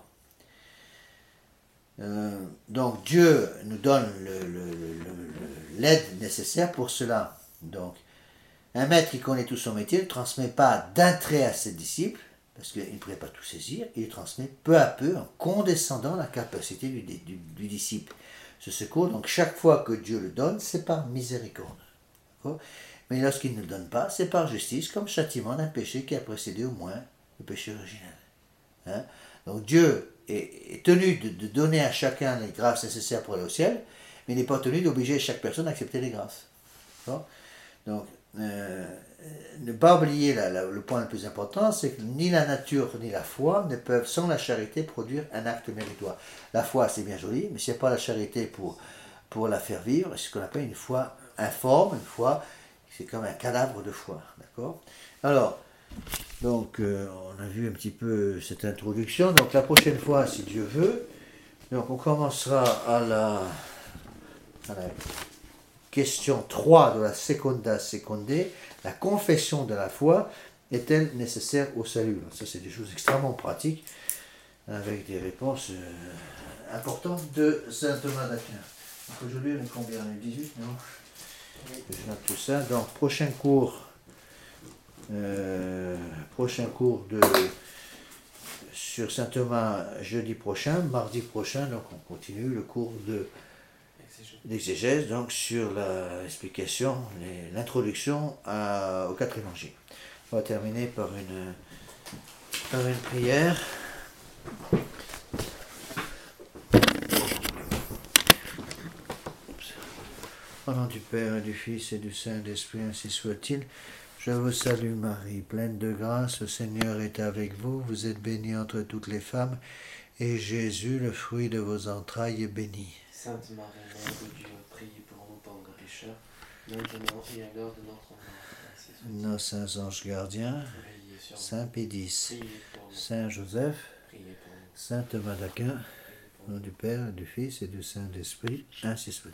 [SPEAKER 1] Donc Dieu nous donne l'aide nécessaire pour cela. Donc un maître qui connaît tout son métier ne transmet pas d'un trait à ses disciples, parce qu'il ne pourrait pas tout saisir, il le transmet peu à peu en condescendant la capacité du disciple. Ce secours, donc chaque fois que Dieu le donne, c'est par miséricorde. D'accord? Mais lorsqu'il ne le donne pas, c'est par justice, comme châtiment d'un péché qui a précédé au moins le péché original. Donc Dieu est tenu de donner à chacun les grâces nécessaires pour aller au ciel, mais il n'est pas tenu d'obliger chaque personne à accepter les grâces. D'accord? Donc, ne pas oublier le point le plus important, c'est que ni la nature ni la foi ne peuvent sans la charité produire un acte méritoire. La foi c'est bien joli, mais s'il n'y a pas la charité pour la faire vivre, c'est ce qu'on appelle une foi informe, une foi, c'est comme un cadavre de foi. D'accord? Alors, donc on a vu un petit peu cette introduction, donc la prochaine fois si Dieu veut, donc on commencera à la question 3 de la Secunda Secunde, la confession de la foi est-elle nécessaire au salut? Ça, c'est des choses extrêmement pratiques, avec des réponses importantes de saint Thomas d'Aquin. Donc aujourd'hui, on est combien? On est 18, non? Je note tout ça. Donc, prochain cours sur saint Thomas jeudi prochain, mardi prochain, donc on continue le cours d'exégèse, donc sur l'explication, l'introduction aux 4 évangiles. On va terminer par une prière. Au nom du Père et du Fils et du Saint-Esprit, ainsi soit-il. Je vous salue Marie, pleine de grâce, le Seigneur est avec vous. Vous êtes bénie entre toutes les femmes, et Jésus, le fruit de vos entrailles, est béni.
[SPEAKER 2] Sainte Marie, Mère de Dieu, priez pour nous pauvres pécheurs, maintenant et à l'heure de notre mort.
[SPEAKER 1] Nos saints anges gardiens, Saint Pédis, Saint Joseph, Saint Thomas d'Aquin, au nom du Père, du Fils et du Saint-Esprit, ainsi soit.